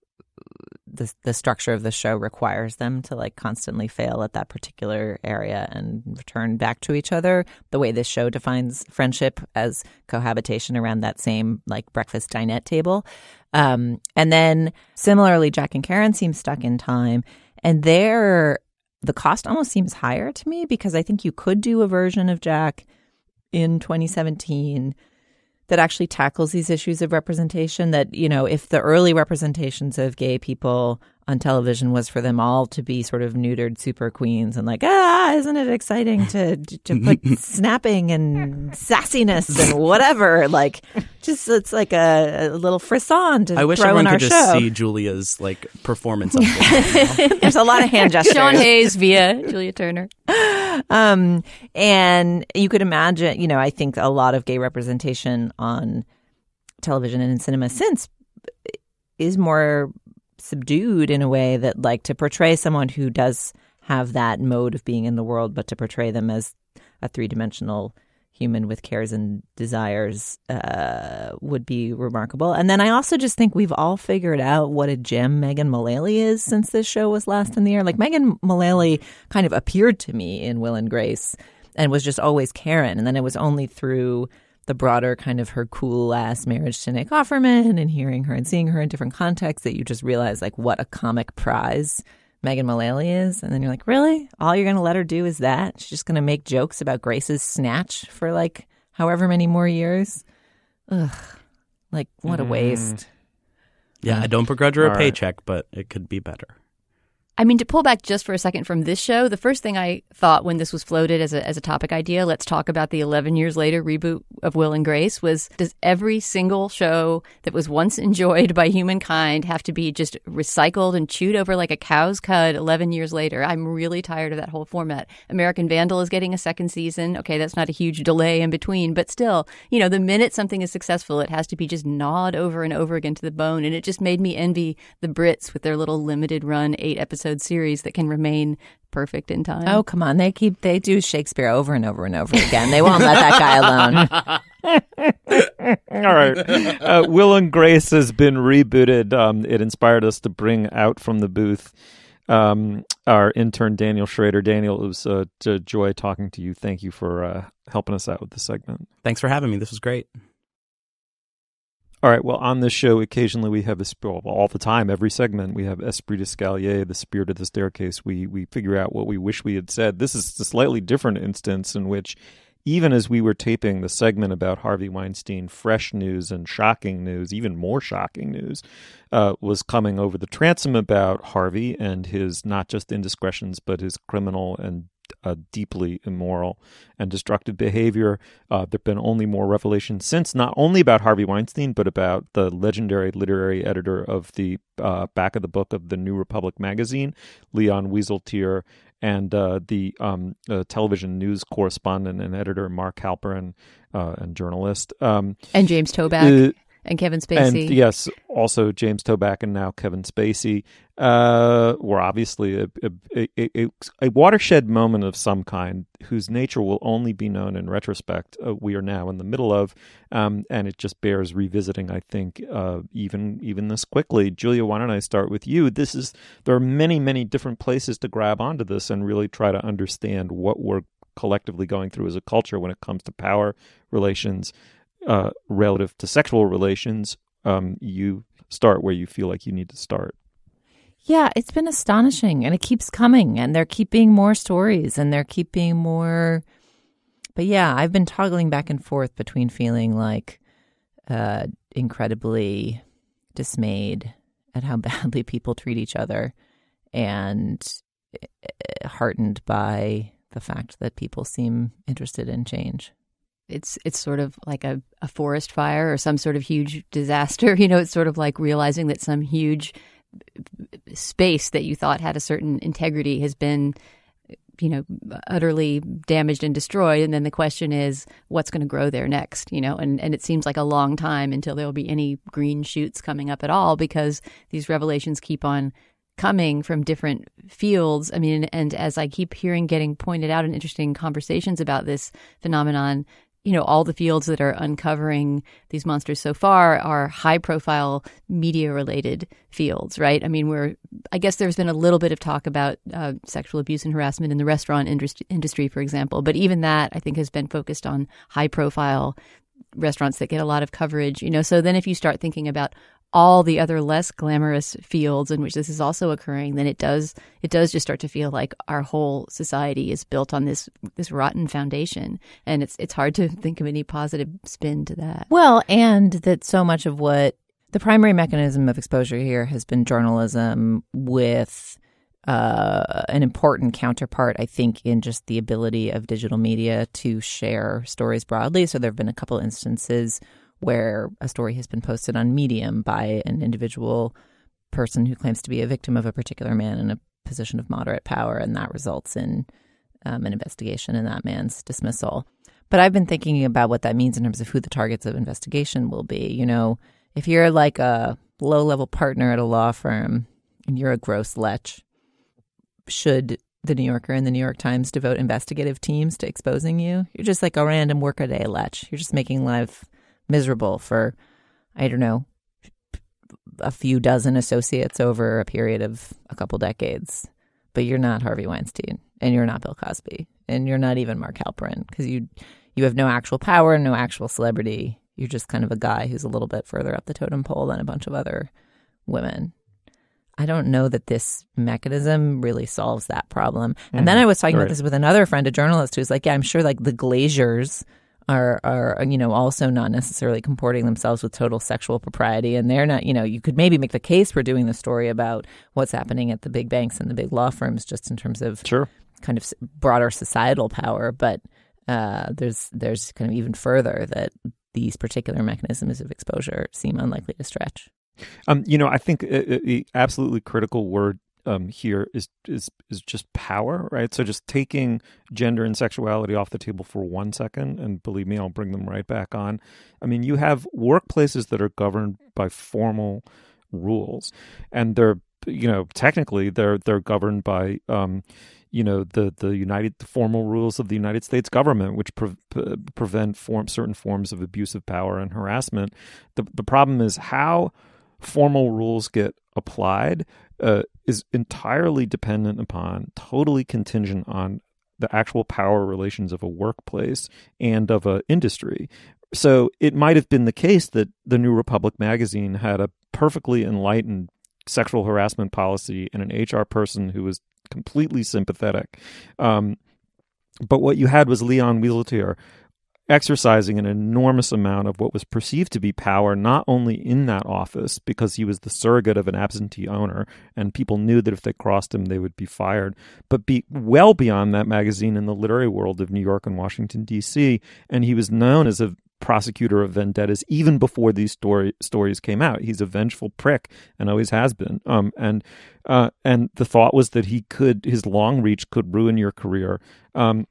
the the structure of the show requires them to like constantly fail at that particular area and return back to each other. The way this show defines friendship as cohabitation around that same like breakfast dinette table. Um, and then similarly, Jack and Karen seem stuck in time, and there the cost almost seems higher to me because I think you could do a version of Jack in twenty seventeen that actually tackles these issues of representation, that, you know, if the early representations of gay people on television was for them all to be sort of neutered super queens and like, ah, isn't it exciting to to put snapping and sassiness and whatever, like just it's like a, a little frisson to I wish throw everyone in our could show. just see Julia's like performance of this. There's a lot of hand gestures. Sean Hayes via Julia Turner. Um, and you could imagine, you know, I think a lot of gay representation on television and in cinema since is more subdued in a way that, like, to portray someone who does have that mode of being in the world, but to portray them as a three-dimensional human with cares and desires uh, would be remarkable. And then I also just think we've all figured out what a gem Megan Mullally is since this show was last in the air. Like, Megan Mullally kind of appeared to me in Will and Grace and was just always Karen. And then it was only through the broader kind of her cool-ass marriage to Nick Offerman and hearing her and seeing her in different contexts that you just realize, like, what a comic prize Megan Mullally is. And then you're like, really? All you're going to let her do is that? She's just going to make jokes about Grace's snatch for, like, however many more years? Ugh. Like, what a waste. Yeah, I don't begrudge her a All paycheck, right. but it could be better. I mean, to pull back just for a second from this show, the first thing I thought when this was floated as a as a topic idea, let's talk about the eleven years later reboot of Will and Grace, was, does every single show that was once enjoyed by humankind have to be just recycled and chewed over like a cow's cud eleven years later? I'm really tired of that whole format. American Vandal is getting a second season. Okay, that's not a huge delay in between, but still, you know, the minute something is successful, it has to be just gnawed over and over again to the bone. And it just made me envy the Brits with their little limited run eight episode series that can remain perfect in time. Oh, come on. They keep, they do Shakespeare over and over and over again. They won't let that guy alone. All right. Uh, Will and Grace has been rebooted. Um, it inspired us to bring out from the booth um, our intern, Daniel Schrader. Daniel, it was uh, a joy talking to you. Thank you for uh, helping us out with this segment. Thanks for having me. This was great. All right. Well, on this show, occasionally we have a well, all the time, every segment we have Esprit d'Escalier, the spirit of the staircase. We we figure out what we wish we had said. This is a slightly different instance in which, even as we were taping the segment about Harvey Weinstein, fresh news and shocking news, even more shocking news, uh, was coming over the transom about Harvey and his not just indiscretions, but his criminal and Uh, deeply immoral and destructive behavior. Uh, there have been only more revelations since, not only about Harvey Weinstein, but about the legendary literary editor of the uh, back of the book of the New Republic magazine, Leon Wieseltier, and uh, the um, uh, television news correspondent and editor, Mark Halperin, uh, and journalist. Um, and James Toback. Uh, And Kevin Spacey. And yes, also James Toback and now Kevin Spacey uh, were obviously a, a, a, a watershed moment of some kind whose nature will only be known in retrospect. Uh, we are now in the middle of, um, and it just bears revisiting, I think, uh, even even this quickly. Julia, why don't I start with you? This is there are many, many different places to grab onto this and really try to understand what we're collectively going through as a culture when it comes to power relations. Uh, relative to sexual relations, um, you start where you feel like you need to start. Yeah, it's been astonishing, and it keeps coming, and they're keeping more stories, and they're keeping more. But yeah, I've been toggling back and forth between feeling like uh, incredibly dismayed at how badly people treat each other, and heartened by the fact that people seem interested in change. It's it's sort of like a, a forest fire or some sort of huge disaster. You know, it's sort of like realizing that some huge space that you thought had a certain integrity has been, you know, utterly damaged and destroyed. And then the question is, what's going to grow there next? You know, and, and it seems like a long time until there will be any green shoots coming up at all, because these revelations keep on coming from different fields. I mean, and as I keep hearing getting pointed out in interesting conversations about this phenomenon, you know, all the fields that are uncovering these monsters so far are high-profile media-related fields, right? I mean, we're, I guess there's been a little bit of talk about uh, sexual abuse and harassment in the restaurant industry, industry, for example, but even that, I think, has been focused on high-profile restaurants that get a lot of coverage, you know. So then if you start thinking about all the other less glamorous fields in which this is also occurring, then it does it does just start to feel like our whole society is built on this this rotten foundation, and it's it's hard to think of any positive spin to that. Well, and that so much of what the primary mechanism of exposure here has been journalism, with uh, an important counterpart, I think, in just the ability of digital media to share stories broadly. So there have been a couple instances where a story has been posted on Medium by an individual person who claims to be a victim of a particular man in a position of moderate power, and that results in um, an investigation and that man's dismissal. But I've been thinking about what that means in terms of who the targets of investigation will be. You know, if you're like a low-level partner at a law firm and you're a gross lech, should the New Yorker and the New York Times devote investigative teams to exposing you? You're just like a random workaday lech. You're just making life miserable for, I don't know, a few dozen associates over a period of a couple decades. But you're not Harvey Weinstein, and you're not Bill Cosby, and you're not even Mark Halperin, because you you have no actual power, no actual celebrity. You're just kind of a guy who's a little bit further up the totem pole than a bunch of other women. I don't know that this mechanism really solves that problem. And mm, then I was talking right. about this with another friend, a journalist, who's like, yeah, I'm sure like the Glaziers are, are, you know, also not necessarily comporting themselves with total sexual propriety. And they're not, you know, you could maybe make the case for doing the story about what's happening at the big banks and the big law firms just in terms of sure. kind of broader societal power. But uh, there's there's kind of even further that these particular mechanisms of exposure seem unlikely to stretch. Um, you know, I think the absolutely critical word um, here is is is just power, right? So just taking gender and sexuality off the table for one second, and believe me, I'll bring them right back on. I mean, you have workplaces that are governed by formal rules, and they're, you know, technically they're they're governed by um, you know, the the United the formal rules of the United States government, which pre- pre- prevent form certain forms of abusive power and harassment. The the problem is how formal rules get applied uh, is entirely dependent upon, totally contingent on the actual power relations of a workplace and of an industry. So it might have been the case that the New Republic magazine had a perfectly enlightened sexual harassment policy and an H R person who was completely sympathetic. Um, but what you had was Leon Wheelatier exercising an enormous amount of what was perceived to be power, not only in that office, because he was the surrogate of an absentee owner, and people knew that if they crossed him, they would be fired, but be well beyond that magazine in the literary world of New York and Washington, D C. And he was known as a prosecutor of vendettas even before these story, stories came out. He's a vengeful prick and always has been. Um, and uh, and the thought was that he could, his long reach could ruin your career. Um,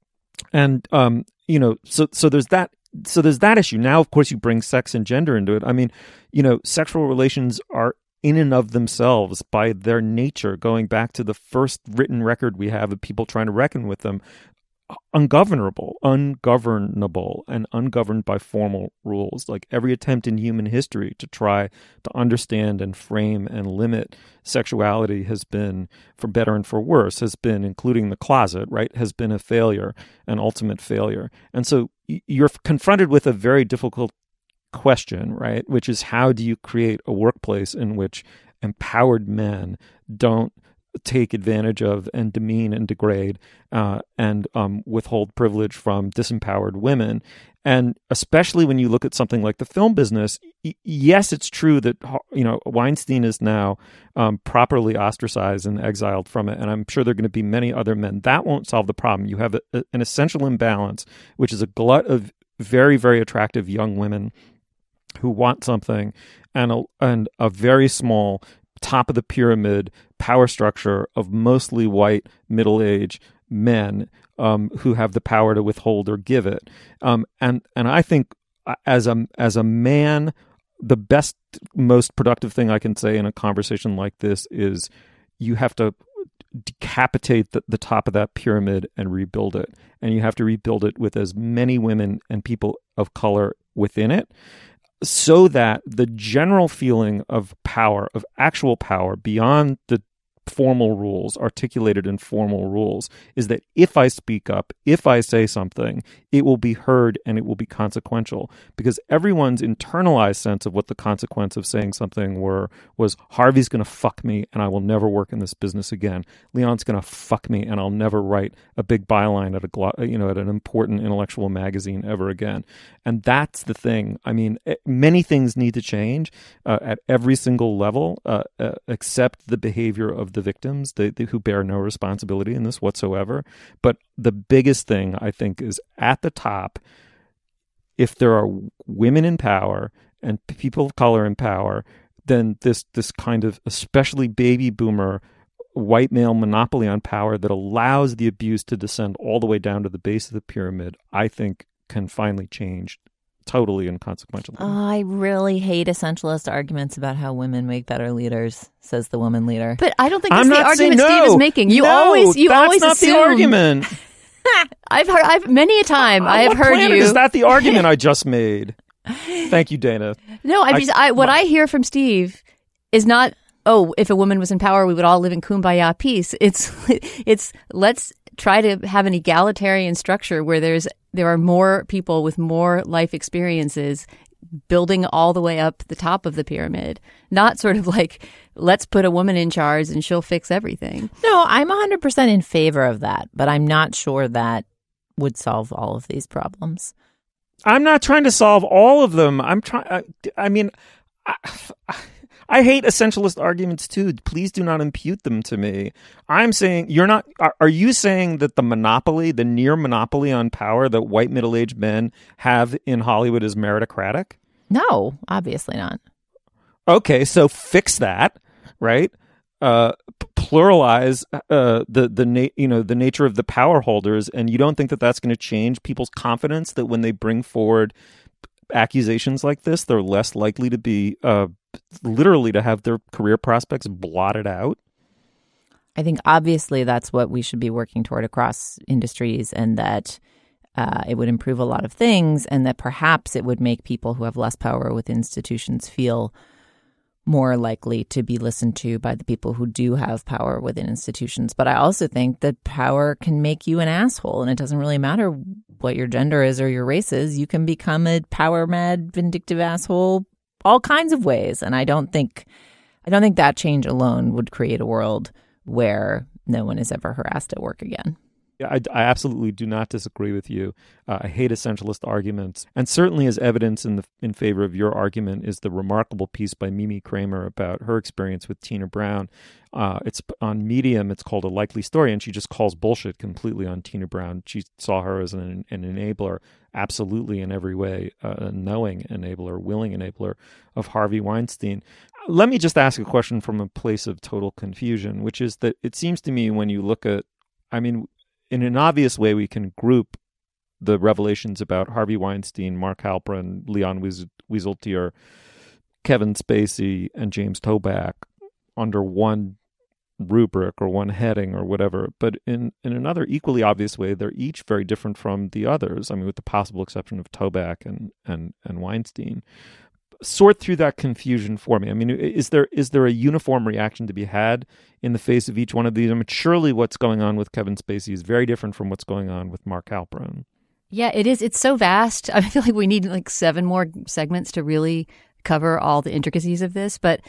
and um, you know, so so there's that. So there's that issue. Now, of course, you bring sex and gender into it. I mean, you know, sexual relations are in and of themselves, by their nature, going back to the first written record we have of people trying to reckon with them, ungovernable, ungovernable, and ungoverned by formal rules. Like every attempt in human history to try to understand and frame and limit sexuality has been, for better and for worse, has been, including the closet, right, has been a failure, an ultimate failure. And so you're confronted with a very difficult question, right, which is how do you create a workplace in which empowered men don't take advantage of and demean and degrade uh, and um, withhold privilege from disempowered women. And especially when you look at something like the film business, y- yes, it's true that, you know, Weinstein is now um, properly ostracized and exiled from it. And I'm sure there are going to be many other men. That won't solve the problem. You have a, a, an essential imbalance, which is a glut of very, very attractive young women who want something, and a, and a very small top of the pyramid power structure of mostly white middle-aged men um, who have the power to withhold or give it. Um, and and I think as a as a man, the best, most productive thing I can say in a conversation like this is you have to decapitate the, the top of that pyramid and rebuild it. And you have to rebuild it with as many women and people of color within it, so that the general feeling of power, of actual power beyond the formal rules, articulated in formal rules, is that if I speak up, if I say something, it will be heard and it will be consequential. Because everyone's internalized sense of what the consequence of saying something were was Harvey's going to fuck me and I will never work in this business again. Leon's going to fuck me and I'll never write a big byline at a glo- you know at an important intellectual magazine ever again. And that's the thing. I mean, many things need to change uh, at every single level, uh, uh, except the behavior of the victims, the, the, who bear no responsibility in this whatsoever. But the biggest thing, I think, is at the top, if there are women in power and people of color in power, then this this kind of especially baby boomer white male monopoly on power that allows the abuse to descend all the way down to the base of the pyramid, I think can finally change totally inconsequentially. Oh, I really hate essentialist arguments about how women make better leaders, says the woman leader. But I don't think that's I'm the not argument saying, Steve no, is making. You no, always, you that's always not assume. the argument. I've heard, I've many a time I have what heard planet you. Is that the argument I just made? Thank you, Dana. No, I, I- just, I what I hear from Steve is not, oh, if a woman was in power, we would all live in kumbaya peace. It's it's let's try to have an egalitarian structure where there's there are more people with more life experiences building all the way up the top of the pyramid, not sort of like, let's put a woman in charge and she'll fix everything. No, I'm one hundred percent in favor of that, but I'm not sure that would solve all of these problems. I'm not trying to solve all of them. I'm trying. I, I mean, I, I hate essentialist arguments too. Please do not impute them to me. I'm saying you're not. Are, are you saying that the monopoly, the near monopoly on power that white middle-aged men have in Hollywood is meritocratic? No, obviously not. Okay, so fix that, right? Uh, pluralize uh, the the na- you know the nature of the power holders, and you don't think that that's going to change people's confidence that when they bring forward accusations like this, they're less likely to be uh, literally to have their career prospects blotted out? I think obviously that's what we should be working toward across industries, and that uh, it would improve a lot of things, and that perhaps it would make people who have less power with institutions feel more likely to be listened to by the people who do have power within institutions. But I also think that power can make you an asshole, and it doesn't really matter what your gender is or your race is. You can become a power-mad, vindictive asshole all kinds of ways. And I don't think, I don't think that change alone would create a world where no one is ever harassed at work again. Yeah, I, I absolutely do not disagree with you. Uh, I hate essentialist arguments, and certainly as evidence in the in favor of your argument is the remarkable piece by Mimi Kramer about her experience with Tina Brown. Uh, it's on Medium. It's called A Likely Story, and she just calls bullshit completely on Tina Brown. She saw her as an, an enabler, absolutely in every way, uh, a knowing enabler, willing enabler of Harvey Weinstein. Let me just ask a question from a place of total confusion, which is that it seems to me when you look at, I mean, in an obvious way, we can group the revelations about Harvey Weinstein, Mark Halperin, Leon Wies- Wieseltier, Kevin Spacey, and James Toback under one rubric or one heading or whatever. But in, in another equally obvious way, they're each very different from the others. I mean, with the possible exception of Toback and, and, and Weinstein. Sort through that confusion for me. I mean, is there is there a uniform reaction to be had in the face of each one of these? I mean, surely what's going on with Kevin Spacey is very different from what's going on with Mark Halperin. Yeah, it is. It's so vast. I feel like we need like seven more segments to really cover all the intricacies of this. But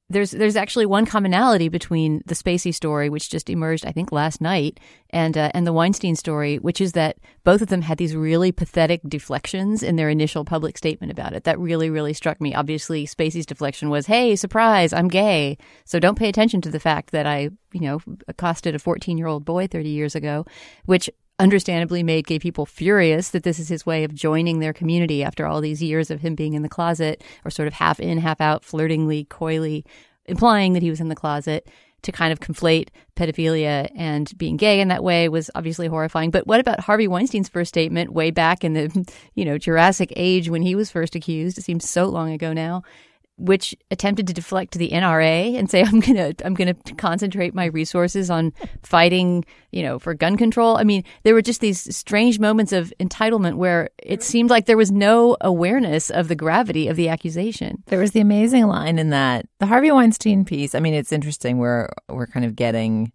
there's there's actually one commonality between the Spacey story, which just emerged, I think, last night, and uh, and the Weinstein story, which is that both of them had these really pathetic deflections in their initial public statement about it. That really, really struck me. Obviously, Spacey's deflection was, hey, surprise, I'm gay. So don't pay attention to the fact that I, you know, accosted a fourteen-year-old boy thirty years ago, which understandably made gay people furious that this is his way of joining their community after all these years of him being in the closet, or sort of half in, half out, flirtingly, coyly implying that he was in the closet. To kind of conflate pedophilia and being gay in that way was obviously horrifying. But what about Harvey Weinstein's first statement way back in the, you know, Jurassic age when he was first accused? It seems so long ago now, which attempted to deflect to the N R A and say, I'm gonna I'm gonna concentrate my resources on fighting, you know, for gun control. I mean, there were just these strange moments of entitlement where it seemed like there was no awareness of the gravity of the accusation. There was the amazing line in that the Harvey Weinstein piece. I mean, it's interesting. We're we're kind of getting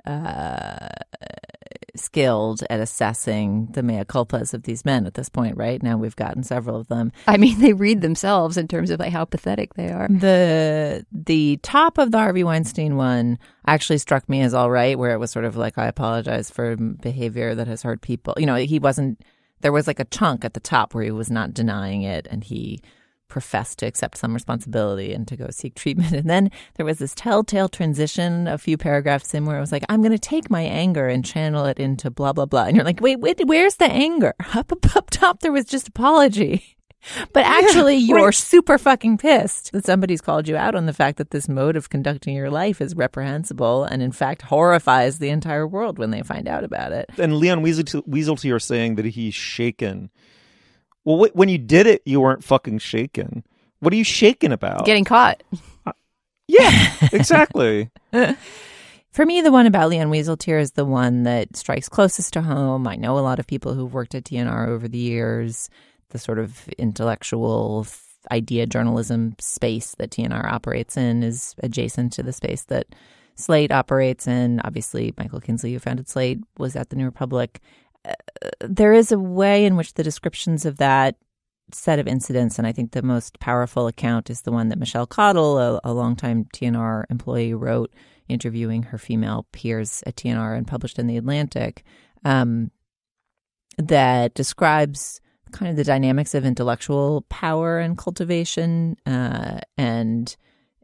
uh, skilled at assessing the mea culpas of these men at this point, right? Now we've gotten several of them. I mean, they read themselves in terms of like how pathetic they are. The the top of the Harvey Weinstein one actually struck me as all right, where it was sort of like, I apologize for behavior that has hurt people. You know, he wasn't, there was like a chunk at the top where he was not denying it, and he professed to accept some responsibility and to go seek treatment. And then there was this telltale transition a few paragraphs in where it was like, I'm going to take my anger and channel it into blah, blah, blah. And you're like, wait, wait, where's the anger? Up, up, up top, there was just apology. But actually, yeah, you're right. Super fucking pissed that somebody's called you out on the fact that this mode of conducting your life is reprehensible and, in fact, horrifies the entire world when they find out about it. And Leon Wieseltier are saying that he's shaken. Well, when you did it, you weren't fucking shaken. What are you shaken about? Getting caught. Uh, yeah, exactly. For me, the one about Leon Wieseltier is the one that strikes closest to home. I know a lot of people who've worked at T N R over the years. The sort of intellectual idea journalism space that T N R operates in is adjacent to the space that Slate operates in. Obviously, Michael Kinsley, who founded Slate, was at the New Republic. Uh, there is a way in which the descriptions of that set of incidents, and I think the most powerful account is the one that Michelle Cottle, a, a longtime T N R employee, wrote, interviewing her female peers at T N R and published in The Atlantic, um, that describes kind of the dynamics of intellectual power and cultivation, uh, and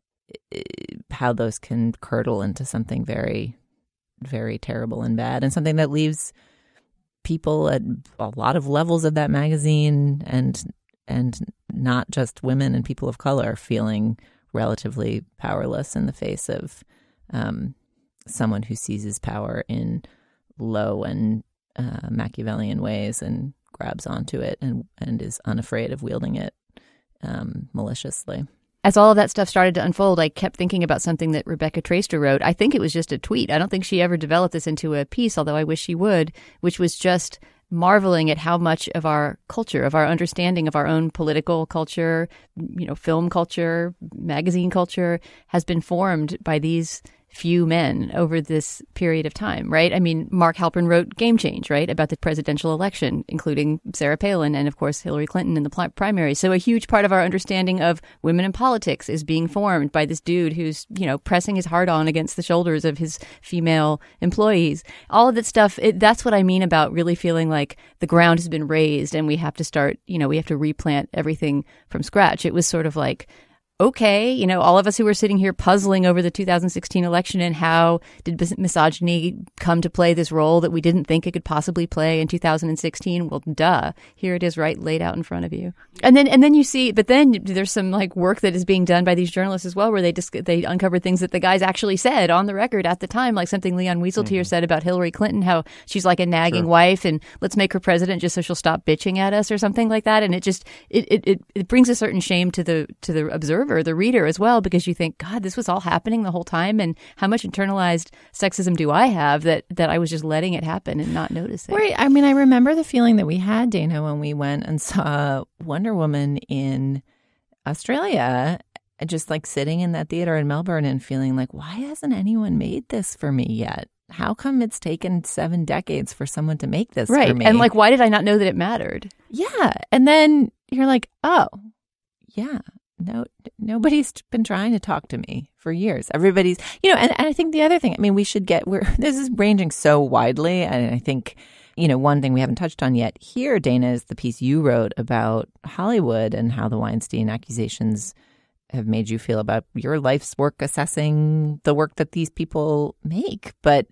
how those can curdle into something very, very terrible and bad, and something that leaves people at a lot of levels of that magazine, and and not just women and people of color, feeling relatively powerless in the face of um, someone who seizes power in low and uh, Machiavellian ways and grabs onto it and, and is unafraid of wielding it um, maliciously. As all of that stuff started to unfold, I kept thinking about something that Rebecca Traister wrote. I think it was just a tweet. I don't think she ever developed this into a piece, although I wish she would, which was just marveling at how much of our culture, of our understanding of our own political culture, you know, film culture, magazine culture, has been formed by these few men over this period of time, right? I mean, Mark Halperin wrote Game Change, right, about the presidential election, including Sarah Palin and, of course, Hillary Clinton in the primary. So a huge part of our understanding of women in politics is being formed by this dude who's, you know, pressing his heart on against the shoulders of his female employees. All of that stuff, it, that's what I mean about really feeling like the ground has been raised and we have to start, you know, we have to replant everything from scratch. It was sort of like, okay, you know, all of us who were sitting here puzzling over the two thousand sixteen election and how did misogyny come to play this role that we didn't think it could possibly play in two thousand sixteen? Well, duh. Here it is right laid out in front of you. And then and then you see, but then there's some like work that is being done by these journalists as well, where they just, they uncover things that the guys actually said on the record at the time, like something Leon Wieseltier mm-hmm. said about Hillary Clinton, how she's like a nagging sure. wife and let's make her president just so she'll stop bitching at us or something like that. And it just, it, it, it, it brings a certain shame to the, to the observer, the reader as well, because you think, God, this was all happening the whole time, and how much internalized sexism do I have that that I was just letting it happen and not noticing? Right. I mean, I remember the feeling that we had, Dana, when we went and saw Wonder Woman in Australia, just like sitting in that theater in Melbourne and feeling like, why hasn't anyone made this for me yet? How come it's taken seven decades for someone to make this right. for me? And like, why did I not know that it mattered? Yeah. And then you're like, oh, yeah. no, nobody's been trying to talk to me for years. Everybody's, you know, and, and I think the other thing, I mean, we should get, we're, this is ranging so widely. And I think, you know, one thing we haven't touched on yet here, Dana, is the piece you wrote about Hollywood and how the Weinstein accusations have made you feel about your life's work assessing the work that these people make. But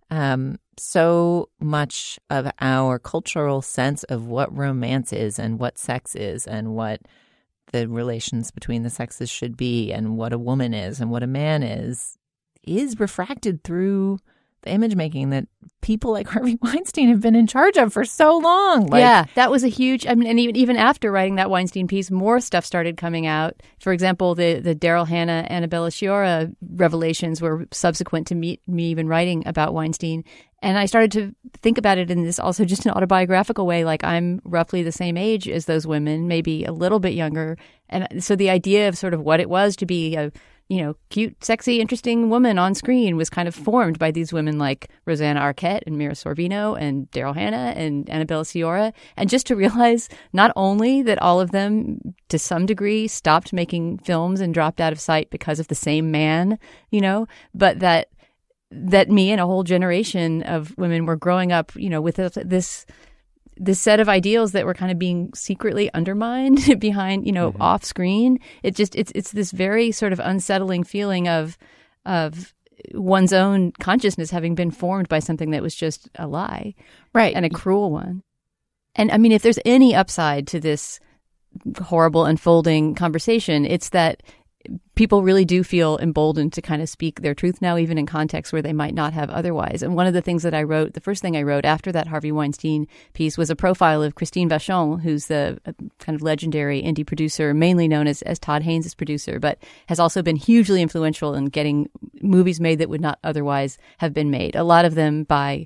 um, so much of our cultural sense of what romance is and what sex is and what the relations between the sexes should be and what a woman is and what a man is, is refracted through the image making that people like Harvey Weinstein have been in charge of for so long. Like, yeah, that was a huge, I mean, and even, even after writing that Weinstein piece, more stuff started coming out. For example, the, the Daryl Hannah, Annabella Sciorra revelations were subsequent to me, me even writing about Weinstein. And I started to think about it in this also just an autobiographical way, like I'm roughly the same age as those women, maybe a little bit younger. And so the idea of sort of what it was to be a, you know, cute, sexy, interesting woman on screen was kind of formed by these women like Rosanna Arquette and Mira Sorvino and Daryl Hannah and Annabella Sciorra. And just to realize not only that all of them, to some degree, stopped making films and dropped out of sight because of the same man, you know, but that that me and a whole generation of women were growing up, you know, with this this set of ideals that were kind of being secretly undermined behind, you know, mm-hmm. off screen. It just it's it's this very sort of unsettling feeling of of one's own consciousness having been formed by something that was just a lie, right, and a cruel one. And I mean, if there's any upside to this horrible unfolding conversation, it's that people really do feel emboldened to kind of speak their truth now, even in contexts where they might not have otherwise. And one of the things that I wrote, the first thing I wrote after that Harvey Weinstein piece was a profile of Christine Vachon, who's the kind of legendary indie producer, mainly known as, as Todd Haynes' producer, but has also been hugely influential in getting movies made that would not otherwise have been made. A lot of them by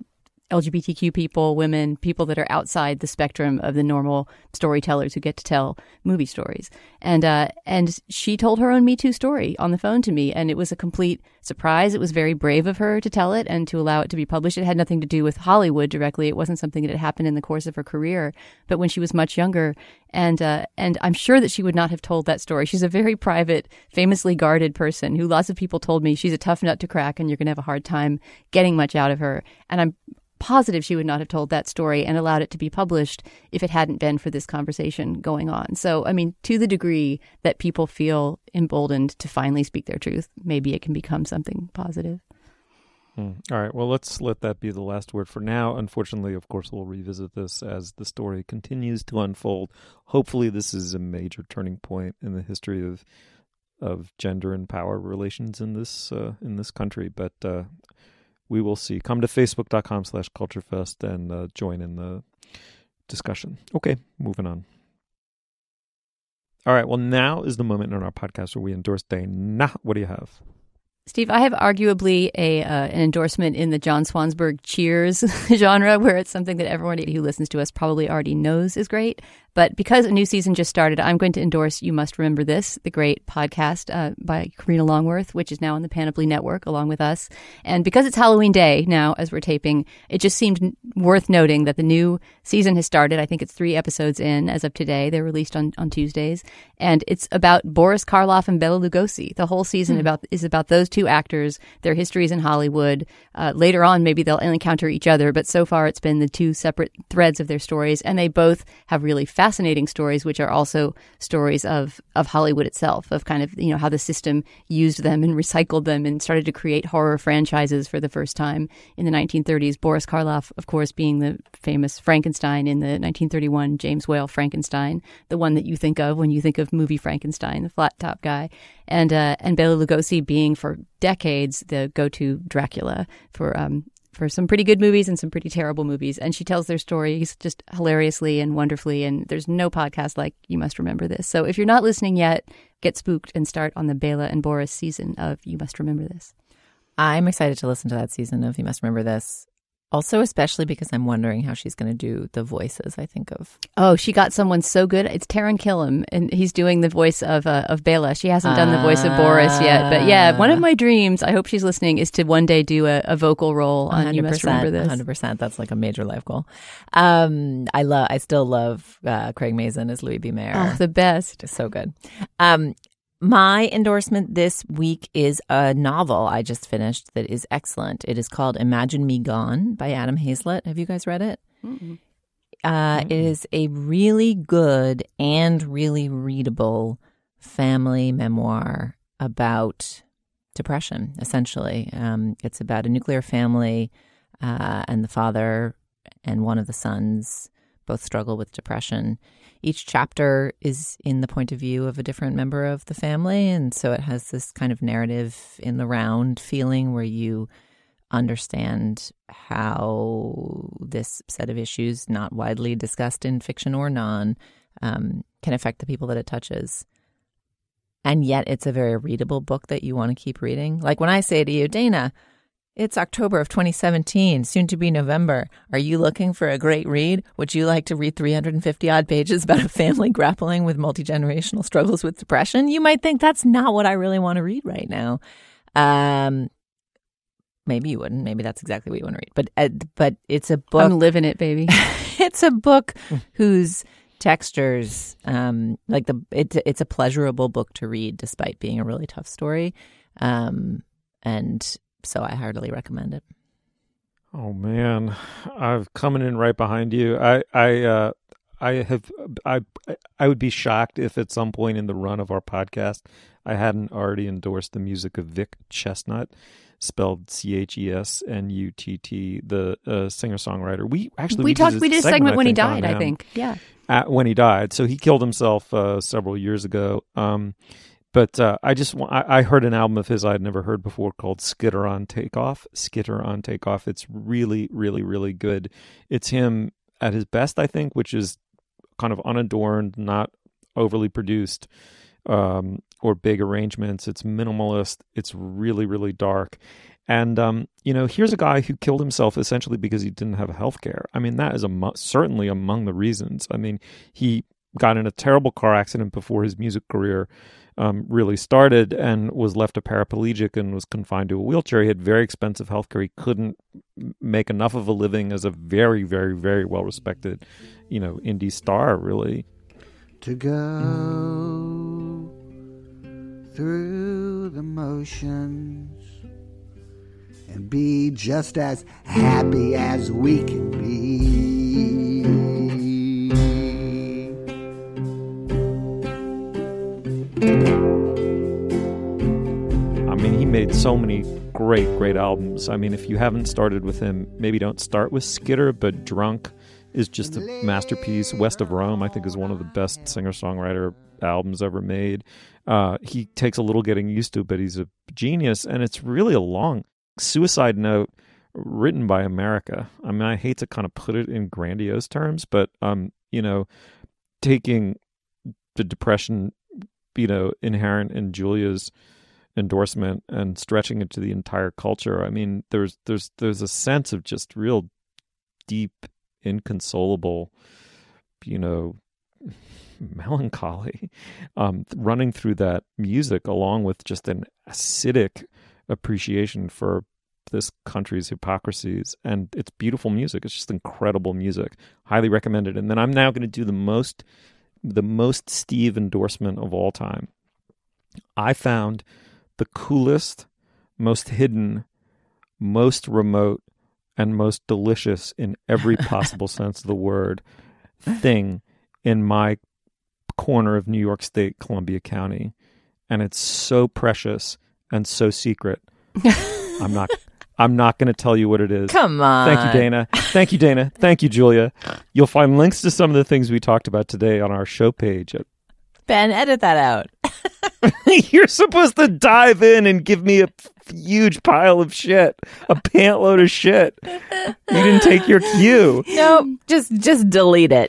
L G B T Q people, women, people that are outside the spectrum of the normal storytellers who get to tell movie stories. And uh, and she told her own Me Too story on the phone to me, and it was a complete surprise. It was very brave of her to tell it and to allow it to be published. It had nothing to do with Hollywood directly. It wasn't something that had happened in the course of her career, but when she was much younger. And uh, and I'm sure that she would not have told that story. She's a very private, famously guarded person who lots of people told me she's a tough nut to crack and you're going to have a hard time getting much out of her. And I'm positive she would not have told that story and allowed it to be published if it hadn't been for this conversation going on. So, I mean, to the degree that people feel emboldened to finally speak their truth, maybe it can become something positive. Hmm. All right. Well, let's let that be the last word for now. Unfortunately, of course, we'll revisit this as the story continues to unfold. Hopefully, this is a major turning point in the history of of gender and power relations in this uh, in this country. But uh, we will see. Come to facebook.com slash culturefest and uh, join in the discussion. Okay, moving on. All right, well, now is the moment in our podcast where we endorse Dana. What do you have? Steve, I have arguably a uh, an endorsement in the John Swansburg Cheers genre, where it's something that everyone who listens to us probably already knows is great. But because a new season just started, I'm going to endorse You Must Remember This, the great podcast uh, by Karina Longworth, which is now on the Panoply Network along with us. And because it's Halloween Day now, as we're taping, it just seemed worth noting that the new season has started. I think it's three episodes in as of today. They're released on, on Tuesdays. And it's about Boris Karloff and Bela Lugosi. The whole season hmm. about is about those two actors, their histories in Hollywood. Uh, later on, maybe they'll encounter each other. But so far, it's been the two separate threads of their stories. And they both have really fascinating fascinating stories, which are also stories of, of Hollywood itself, of kind of, you know, how the system used them and recycled them and started to create horror franchises for the first time in the nineteen thirties. Boris Karloff, of course, being the famous Frankenstein in the nineteen thirty-one James Whale Frankenstein, the one that you think of when you think of movie Frankenstein, the flat top guy. And, uh, and Bela Lugosi being for decades the go-to Dracula for um, for some pretty good movies and some pretty terrible movies. And she tells their stories just hilariously and wonderfully. And there's no podcast like You Must Remember This. So if you're not listening yet, get spooked and start on the Bela and Boris season of You Must Remember This. I'm excited to listen to that season of You Must Remember This. Also, especially because I'm wondering how she's going to do the voices, I think, of... Oh, she got someone so good. It's Taran Killam, and he's doing the voice of uh, of Bela. She hasn't done the voice of Boris yet. But yeah, one of my dreams, I hope she's listening, is to one day do a, a vocal role on You Must Remember This. one hundred percent. That's like a major life goal. Um, I love. I still love uh, Craig Mazin as Louis B. Mayer. Oh, the best. Just so good. Um, my endorsement this week is a novel I just finished that is excellent. It is called Imagine Me Gone by Adam Hazlett. Have you guys read it? Mm-mm. Uh, mm-mm. It is a really good and really readable family memoir about depression, essentially. Um, it's about a nuclear family uh, and the father and one of the sons both struggle with depression. Each chapter is in the point of view of a different member of the family, and so it has this kind of narrative in the round feeling where you understand how this set of issues, not widely discussed in fiction or non, um, can affect the people that it touches. And yet it's a very readable book that you want to keep reading. Like when I say to you, Dana, it's October of twenty seventeen, soon to be November. Are you looking for a great read? Would you like to read three hundred fifty odd pages about a family grappling with multi-generational struggles with depression? You might think that's not what I really want to read right now. Um, maybe you wouldn't. Maybe that's exactly what you want to read. But uh, but it's a book. I'm living it, baby. It's a book whose textures, um, like the it's it's a pleasurable book to read despite being a really tough story, um, and. So I heartily recommend it. Oh man, I'm coming in right behind you. I, I, uh, I have, I, I would be shocked if at some point in the run of our podcast I hadn't already endorsed the music of Vic Chestnut, spelled C H E S N U T T, the uh, singer-songwriter. We actually we, we talked. Did we did a segment, segment when he died. I think, yeah. At, when he died, so he killed himself uh, several years ago. Um, But uh, I just I, I heard an album of his I had never heard before called Skitter on Takeoff. Skitter on Takeoff. It's really, really, really good. It's him at his best, I think, which is kind of unadorned, not overly produced um, or big arrangements. It's minimalist. It's really, really dark. And, um, you know, here's a guy who killed himself essentially because he didn't have health care. I mean, that is a, certainly among the reasons. I mean, he got in a terrible car accident before his music career Um, really started and was left a paraplegic and was confined to a wheelchair. He had very expensive healthcare. He couldn't make enough of a living as a very, very, very well-respected, you know, indie star, really. To go through the motions and be just as happy as we can be. I mean, he made so many great, great albums. I mean, if you haven't started with him, maybe don't start with Skitter, but Drunk is just a masterpiece. West of Rome, I think, is one of the best singer-songwriter albums ever made. Uh, he takes a little getting used to, but he's a genius, and it's really a long suicide note written by America. I mean, I hate to kind of put it in grandiose terms, but, um, you know, taking the depression, you know, inherent in Julia's endorsement and stretching it to the entire culture. I mean, there's there's there's a sense of just real deep, inconsolable, you know, melancholy um, running through that music, along with just an acidic appreciation for this country's hypocrisies. And it's beautiful music. It's just incredible music. Highly recommended. And then I'm now going to do the most the most Steve endorsement of all time. I found the coolest, most hidden, most remote, and most delicious in every possible sense of the word thing in my corner of New York State, Columbia County. And it's so precious and so secret. I'm not I'm not going to tell you what it is. Come on. Thank you, Dana. Thank you, Dana. Thank you, Julia. You'll find links to some of the things we talked about today on our show page. At... Ben, edit that out. You're supposed to dive in and give me a huge pile of shit, a pant load of shit. You didn't take your cue. No, just just delete it.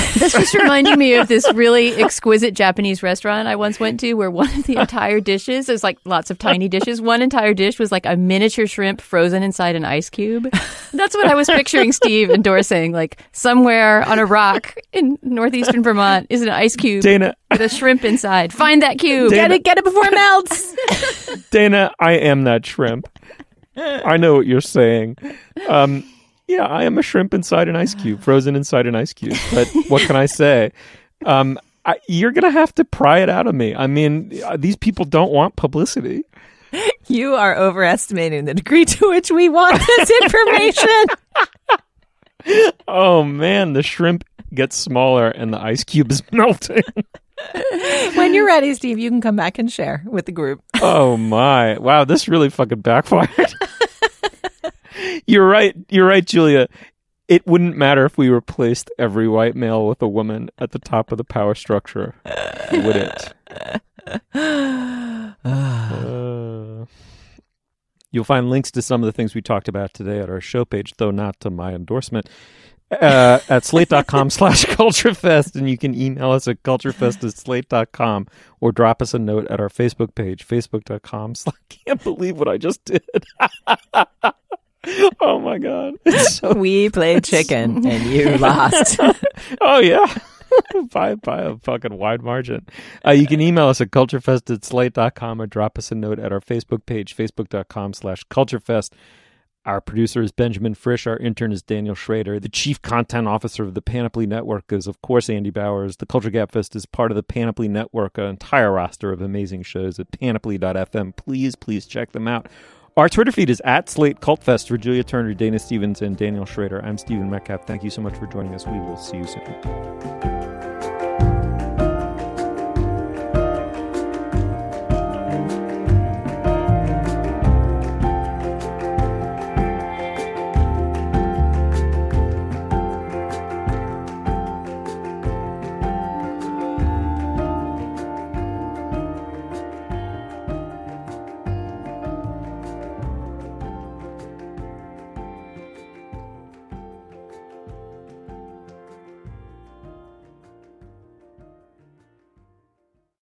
This just reminded me of this really exquisite Japanese restaurant I once went to where one of the entire dishes, there's like lots of tiny dishes, one entire dish was like a miniature shrimp frozen inside an ice cube. That's what I was picturing Steve endorsing, like somewhere on a rock in northeastern Vermont is an ice cube Dana, with a shrimp inside. Find that cube. Dana, Get it, get it before it melts. Dana, I am that shrimp. I know what you're saying. Um, yeah, I am a shrimp inside an ice cube, frozen inside an ice cube. But what can I say? Um, I, you're going to have to pry it out of me. I mean, these people don't want publicity. You are overestimating the degree to which we want this information. Oh, man, the shrimp gets smaller and the ice cube is melting. When you're ready, Steve, you can come back and share with the group. Oh, my. Wow, this really fucking backfired. You're right. You're right, Julia. It wouldn't matter if we replaced every white male with a woman at the top of the power structure, would it? uh, you'll find links to some of the things we talked about today at our show page, though not to my endorsement, uh, at slate.com slash culturefest. And you can email us at culturefest at slate dot com or drop us a note at our Facebook page, facebook.com slash I can't believe what I just did. Oh my God. So, we played chicken and you lost. Oh yeah. by, by a fucking wide margin. Uh, you can email us at culturefest at slate dot com or drop us a note at our Facebook page, facebook.com slash culturefest. Our producer is Benjamin Frisch. Our intern is Daniel Schrader. The chief content officer of the Panoply Network is, of course, Andy Bowers. The Culture Gabfest is part of the Panoply Network, an entire roster of amazing shows at panoply dot f m. Please, please check them out. Our Twitter feed is at Slate Cult Fest. For Julia Turner, Dana Stevens, and Daniel Schrader, I'm Stephen Metcalf. Thank you so much for joining us. We will see you soon.